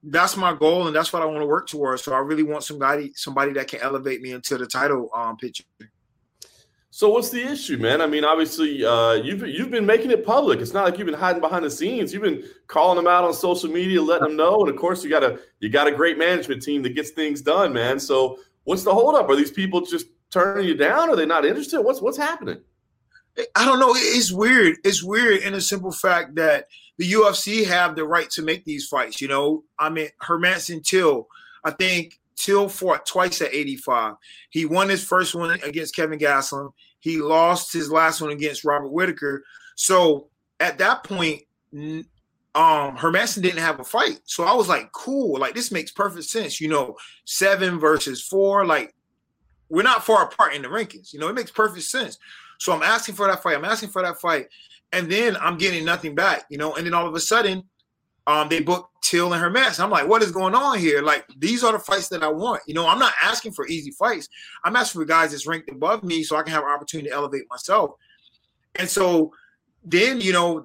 that's my goal, and that's what I want to work towards. So I really want somebody that can elevate me into the title picture. So what's the issue, man? I mean, obviously, you've been making it public. It's not like you've been hiding behind the scenes. You've been calling them out on social media, letting them know. And of course, you got a great management team that gets things done, man. So what's the holdup? Are these people just turning you down? Are they not interested? What's happening? I don't know. It's weird. It's weird in the simple fact that the UFC have the right to make these fights. You know, I mean, Hermansson Till, I think Till fought twice at 85. He won his first one against Kevin Gastelum. He lost his last one against Robert Whittaker. So at that point, Hermansson didn't have a fight. So I was like, cool. Like, this makes perfect sense. You know, 7 versus 4. Like, we're not far apart in the rankings. You know, it makes perfect sense. So I'm asking for that fight. And then I'm getting nothing back, you know. And then all of a sudden, they booked Till and Hermansson. I'm like, what is going on here? Like, these are the fights that I want. You know, I'm not asking for easy fights. I'm asking for guys that's ranked above me so I can have an opportunity to elevate myself. And so then, you know,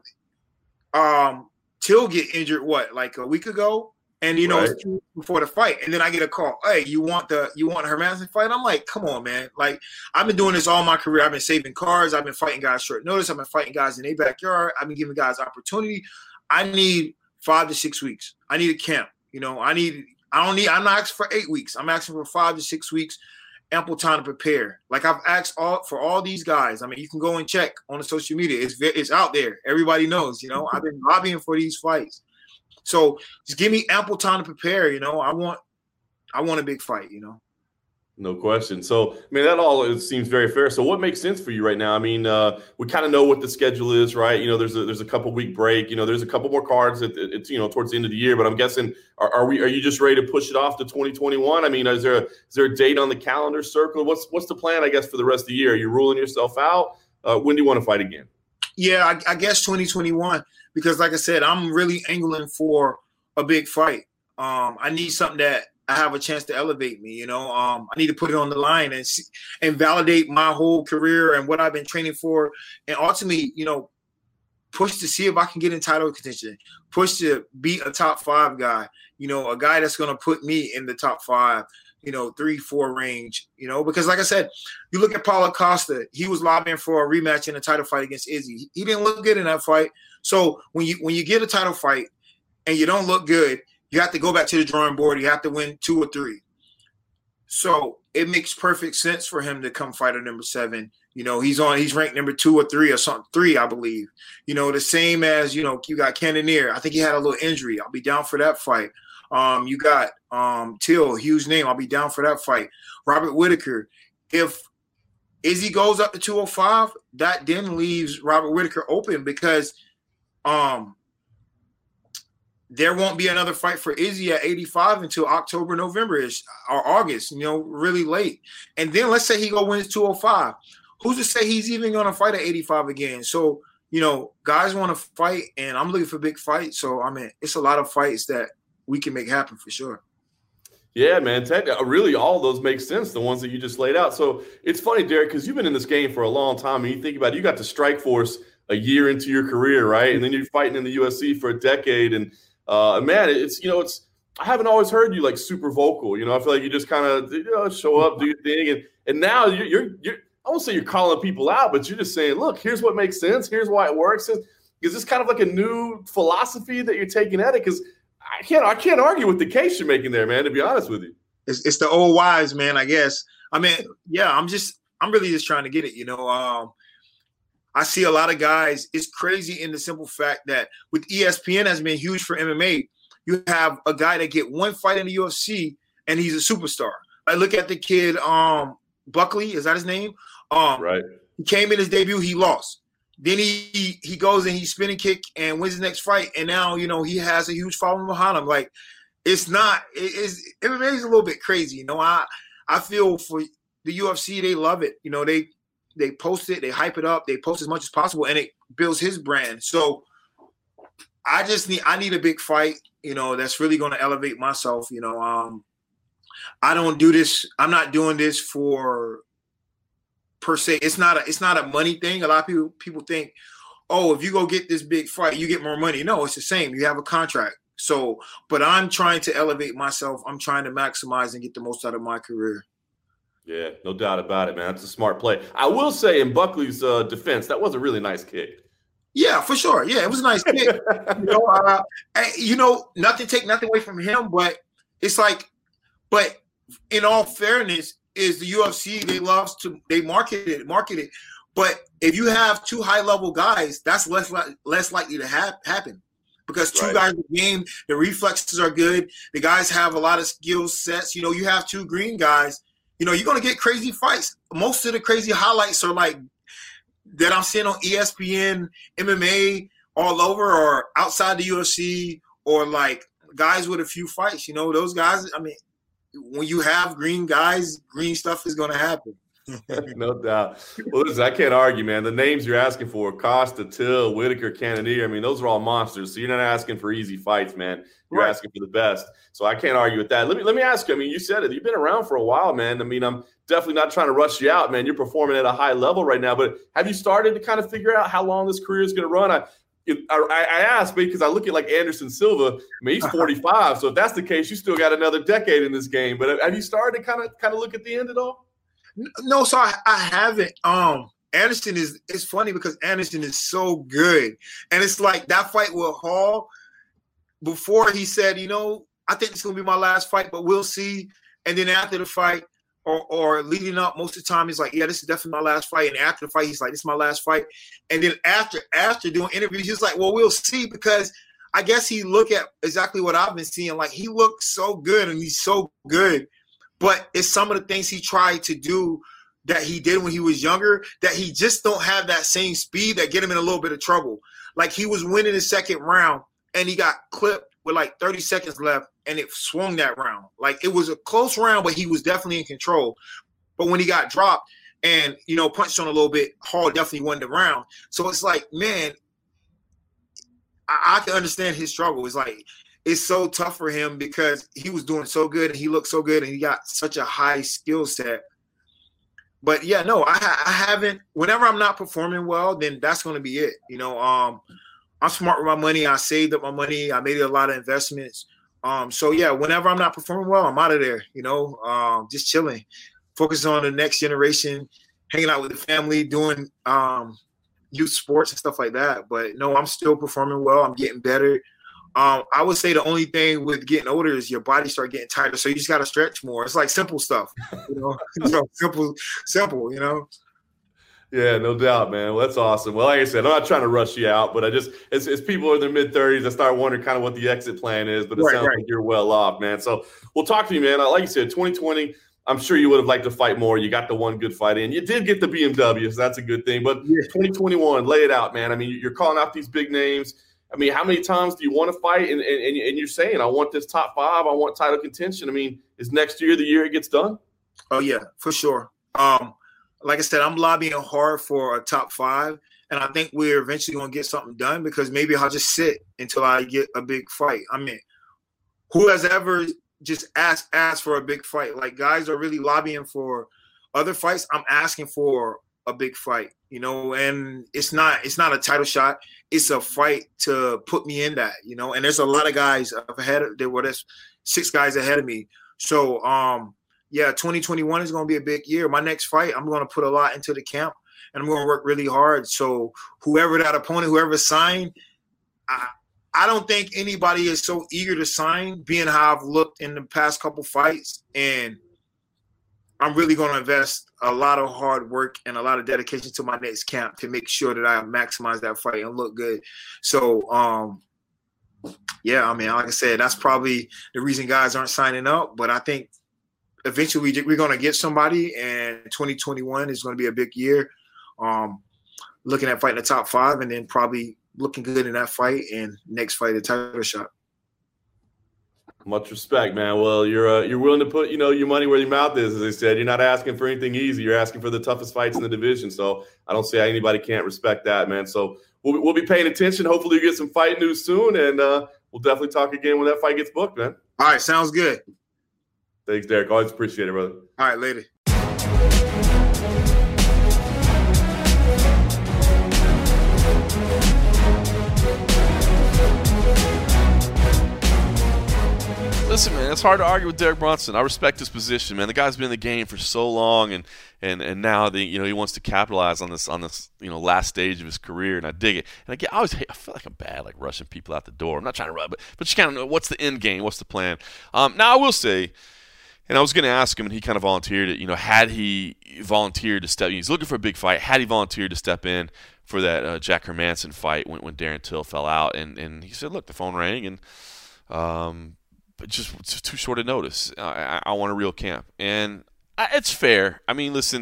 Till get injured, like a week ago? And, you know, Right. It's 2 weeks before the fight. And then I get a call, hey, you want a Hermansson fight? I'm like, come on, man. Like, I've been doing this all my career. I've been saving cards. I've been fighting guys short notice. I've been fighting guys in their backyard. I've been giving guys opportunity. I need 5 to 6 weeks. I need a camp. You know, I'm not asking for 8 weeks. I'm asking for 5 to 6 weeks, ample time to prepare. Like, I've asked for all these guys. I mean, you can go and check on the social media. It's out there. Everybody knows, you know, I've been lobbying for these fights. So just give me ample time to prepare. You know, I want a big fight, you know. No question. So, I mean, that all seems very fair. So what makes sense for you right now? I mean, we kind of know what the schedule is, right? You know, there's a couple week break. You know, there's a couple more cards it's you know, towards the end of the year. But I'm guessing, are you just ready to push it off to 2021? I mean, is there a date on the calendar circle? What's the plan, I guess, for the rest of the year? Are you ruling yourself out? When do you want to fight again? Yeah, I guess 2021, because like I said, I'm really angling for a big fight. I need something that I have a chance to elevate me, you know. I need to put it on the line and validate my whole career and what I've been training for, and ultimately, you know, push to see if I can get in title contention, push to be a top 5 guy, you know, a guy that's going to put me in the top 5, you know, 3-4 range, you know, because like I said, you look at Paulo Costa, he was lobbying for a rematch in a title fight against Izzy. He didn't look good in that fight. So when you get a title fight and you don't look good, you have to go back to the drawing board. You have to win 2 or 3. So it makes perfect sense for him to come fight at number 7. You know, he's ranked number 2 or 3 or something, 3, I believe. You know, the same as, you know, you got Cannonier. I think he had a little injury. I'll be down for that fight. You got Till, huge name. I'll be down for that fight. Robert Whittaker. If Izzy goes up to 205, that then leaves Robert Whittaker open because there won't be another fight for Izzy at 85 until October, November-ish, or August, you know, really late. And then let's say he go wins 205. Who's to say he's even going to fight at 85 again? So, you know, guys want to fight, and I'm looking for big fights. So, I mean, it's a lot of fights that we can make happen for sure. Yeah, man. Really, all of those make sense, the ones that you just laid out. So it's funny, Derek, because you've been in this game for a long time, and you think about it, you got to Strikeforce a year into your career, right? And then you're fighting in the UFC for a decade. And, man, it's, you know, I haven't always heard you, like, super vocal. You know, I feel like you just kind of, you know, show up, do your thing. And now you're I won't say you're calling people out, but you're just saying, look, here's what makes sense. Here's why it works. Is this kind of like a new philosophy that you're taking at it? Because I can't argue with the case you're making there, man, to be honest with you. It's the old wise, man, I guess. I mean, yeah, I'm really just trying to get it, you know. I see a lot of guys. It's crazy in the simple fact that with ESPN has been huge for MMA. You have a guy that get one fight in the UFC and he's a superstar. I look at the kid, Buckley, is that his name? Right. He came in his debut, he lost. Then he goes and he spin and kick and wins the next fight, and now, you know, he has a huge following behind him. Like, MMA is a little bit crazy, you know. I feel for the UFC, they love it. You know, they post it, they hype it up, they post as much as possible, and it builds his brand. So I need a big fight, you know, that's really going to elevate myself. You know, I don't do this. I'm not doing this for per se. It's not a money thing. A lot of people think, oh, if you go get this big fight, you get more money. No, it's the same. You have a contract. So, but I'm trying to elevate myself. I'm trying to maximize and get the most out of my career. Yeah, no doubt about it, man. It's a smart play. I will say, in Buckley's defense, that was a really nice kick. Yeah, for sure. Yeah, it was a nice kick. Nothing take nothing away from him, but it's like, but in all fairness, is the UFC, they market it. But if you have two high level guys, that's less likely to happen. Because two guys in the game, the reflexes are good. The guys have a lot of skill sets. You have two green guys. You're going to get crazy fights. Most of the crazy highlights are like that I'm seeing on ESPN, MMA, all over, or outside the UFC, or like guys with a few fights. Those guys, I mean, when you have green guys, green stuff is going to happen. No doubt. Well, listen, I can't argue, man. The names you're asking for, Costa, Till, Whitaker, Cannonier, I mean, those are all monsters. So you're not asking for easy fights, man. You're asking for the best. So I can't argue with that. Let me ask you, I mean, you said it. You've been around for a while, man. I mean, I'm definitely not trying to rush you out, man. You're performing at a high level right now. But have you started to kind of figure out how long this career is going to run? I asked because I look at like Anderson Silva. I mean, he's 45. So if that's the case, you still got another decade in this game. But have you started to kind of look at the end at all? No, so I haven't. Anderson it's funny because Anderson is so good. And it's like that fight with Hall, before he said, I think it's going to be my last fight, but we'll see. And then after the fight or leading up, most of the time he's like, yeah, this is definitely my last fight. And after the fight, he's like, this is my last fight. And then after doing interviews, he's like, well, we'll see, because I guess he looked at exactly what I've been seeing. Like, he looks so good and he's so good. But it's some of the things he tried to do that he did when he was younger that he just don't have that same speed that get him in a little bit of trouble. Like, he was winning the second round and he got clipped with like 30 seconds left and it swung that round. Like, it was a close round, but he was definitely in control. But when he got dropped and, punched on a little bit, Hall definitely won the round. So it's like, man, I can understand his struggle. It's like, it's so tough for him because he was doing so good and he looked so good and he got such a high skill set. But yeah, no, I haven't. Whenever I'm not performing well, then that's going to be it. I'm smart with my money. I saved up my money. I made a lot of investments. So yeah, whenever I'm not performing well, I'm out of there. Just chilling, focusing on the next generation, hanging out with the family, doing youth sports and stuff like that. But no, I'm still performing well. I'm getting better. I would say the only thing with getting older is your body start getting tighter. So you just got to stretch more. It's like simple stuff, simple. Yeah, no doubt, man. Well, that's awesome. Well, like I said, I'm not trying to rush you out, but I just, as people in their mid-30s, I start wondering kind of what the exit plan is, but it sounds like you're well off, man. So we'll talk to you, man. Like you said, 2020, I'm sure you would have liked to fight more. You got the one good fight in. You did get the BMW, so that's a good thing. But 2021, lay it out, man. I mean, you're calling out these big names. I mean, how many times do you want to fight? And you're saying, I want this top 5. I want title contention. I mean, is next year the year it gets done? Oh, yeah, for sure. Like I said, I'm lobbying hard for a top 5. And I think we're eventually going to get something done because maybe I'll just sit until I get a big fight. I mean, who has ever just asked for a big fight? Like, guys are really lobbying for other fights. I'm asking for a big fight, and it's not a title shot. It's a fight to put me in that, and there's a lot of guys ahead of there. Well, there's 6 guys ahead of me. So, 2021 is going to be a big year. My next fight, I'm going to put a lot into the camp and I'm going to work really hard. So whoever that opponent, whoever signed, I don't think anybody is so eager to sign, being how I've looked in the past couple fights. And I'm really going to invest a lot of hard work and a lot of dedication to my next camp to make sure that I maximize that fight and look good. So, I mean, like I said, that's probably the reason guys aren't signing up. But I think eventually we're going to get somebody, and 2021 is going to be a big year. Looking at fighting the top 5 and then probably looking good in that fight and next fight, a title shot. Much respect, man. Well, you're willing to put, your money where your mouth is, as I said. You're not asking for anything easy. You're asking for the toughest fights in the division. So I don't see how anybody can't respect that, man. So we'll be paying attention. Hopefully you get some fight news soon, and we'll definitely talk again when that fight gets booked, man. All right, sounds good. Thanks, Derek. Always appreciate it, brother. All right, later. Listen, man, it's hard to argue with Derek Brunson. I respect his position, man. The guy's been in the game for so long, and now he wants to capitalize on this last stage of his career, and I dig it. And I feel like I'm bad, like rushing people out the door. I'm not trying to rub it, but you kind of know what's the end game, what's the plan. Now I will say, and I was going to ask him, and he kind of volunteered it. Had he volunteered to step, he's looking for a big fight. Had he volunteered to step in for that Jack Hermanson fight when Darren Till fell out, and he said, look, the phone rang, and but just too short a notice. I want a real camp, and it's fair. I mean, listen,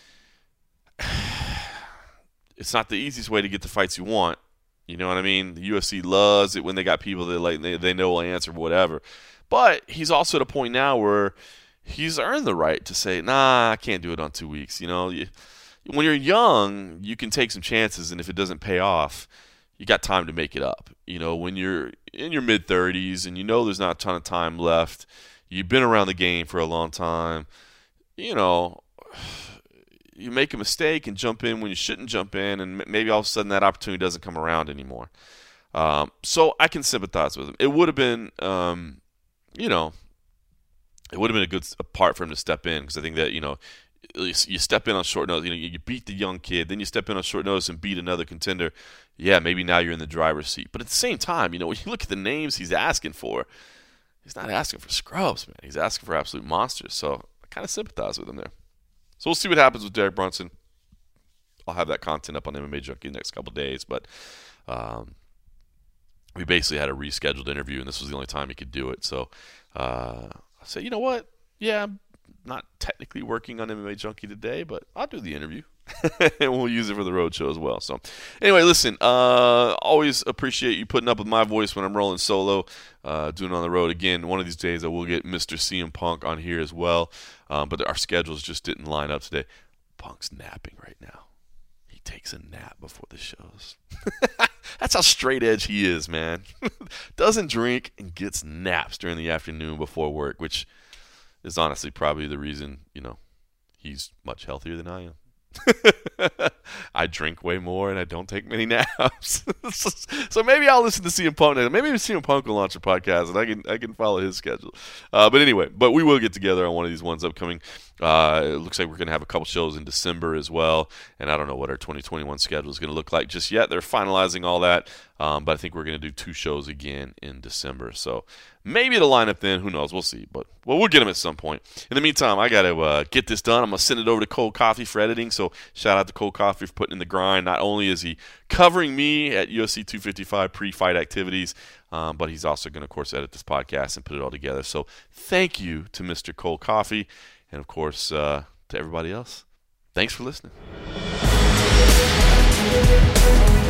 it's not the easiest way to get the fights you want. You know what I mean? The UFC loves it when they got people that they know will answer whatever. But he's also at a point now where he's earned the right to say, nah, I can't do it on 2 weeks. When you're young, you can take some chances, and if it doesn't pay off, you got time to make it up. When you're in your mid-30s and there's not a ton of time left, you've been around the game for a long time, you make a mistake and jump in when you shouldn't jump in, and maybe all of a sudden that opportunity doesn't come around anymore. So I can sympathize with him. It would have been, it would have been a good part for him to step in, because I think that, you step in on short notice, you beat the young kid, then you step in on short notice and beat another contender. Yeah, maybe now you're in the driver's seat. But at the same time, when you look at the names he's asking for, he's not asking for scrubs, man. He's asking for absolute monsters. So I kind of sympathize with him there. So we'll see what happens with Derek Brunson. I'll have that content up on MMA Junkie in the next couple of days. But we basically had a rescheduled interview, and this was the only time he could do it. So I said, you know what? Yeah, I'm not technically working on MMA Junkie today, but I'll do the interview. And we'll use it for the road show as well. So anyway, listen, always appreciate you putting up with my voice when I'm rolling solo, doing it on the road. Again, one of these days I will get Mr. CM Punk on here as well, but our schedules just didn't line up today. Punk's napping right now. He takes a nap before the shows. That's how straight edge he is, man. Doesn't drink and gets naps during the afternoon before work, which is honestly probably the reason, he's much healthier than I am. I drink way more and I don't take many naps. So maybe I'll listen to CM Punk. Maybe CM Punk will launch a podcast and I can follow his schedule. But anyway, we will get together on one of these ones upcoming. It looks like we're going to have a couple shows in December as well. And I don't know what our 2021 schedule is going to look like just yet. They're finalizing all that. But I think we're going to do 2 shows again in December. So maybe it'll line up then. Who knows? We'll see. But we'll get them at some point. In the meantime, I got to get this done. I'm going to send it over to Cold Coffee for editing. So shout out to Cold Coffee for putting in the grind. Not only is he covering me at UFC 255 pre-fight activities, but he's also going to, of course, edit this podcast and put it all together. So thank you to Mr. Cold Coffee. And, of course, to everybody else, thanks for listening.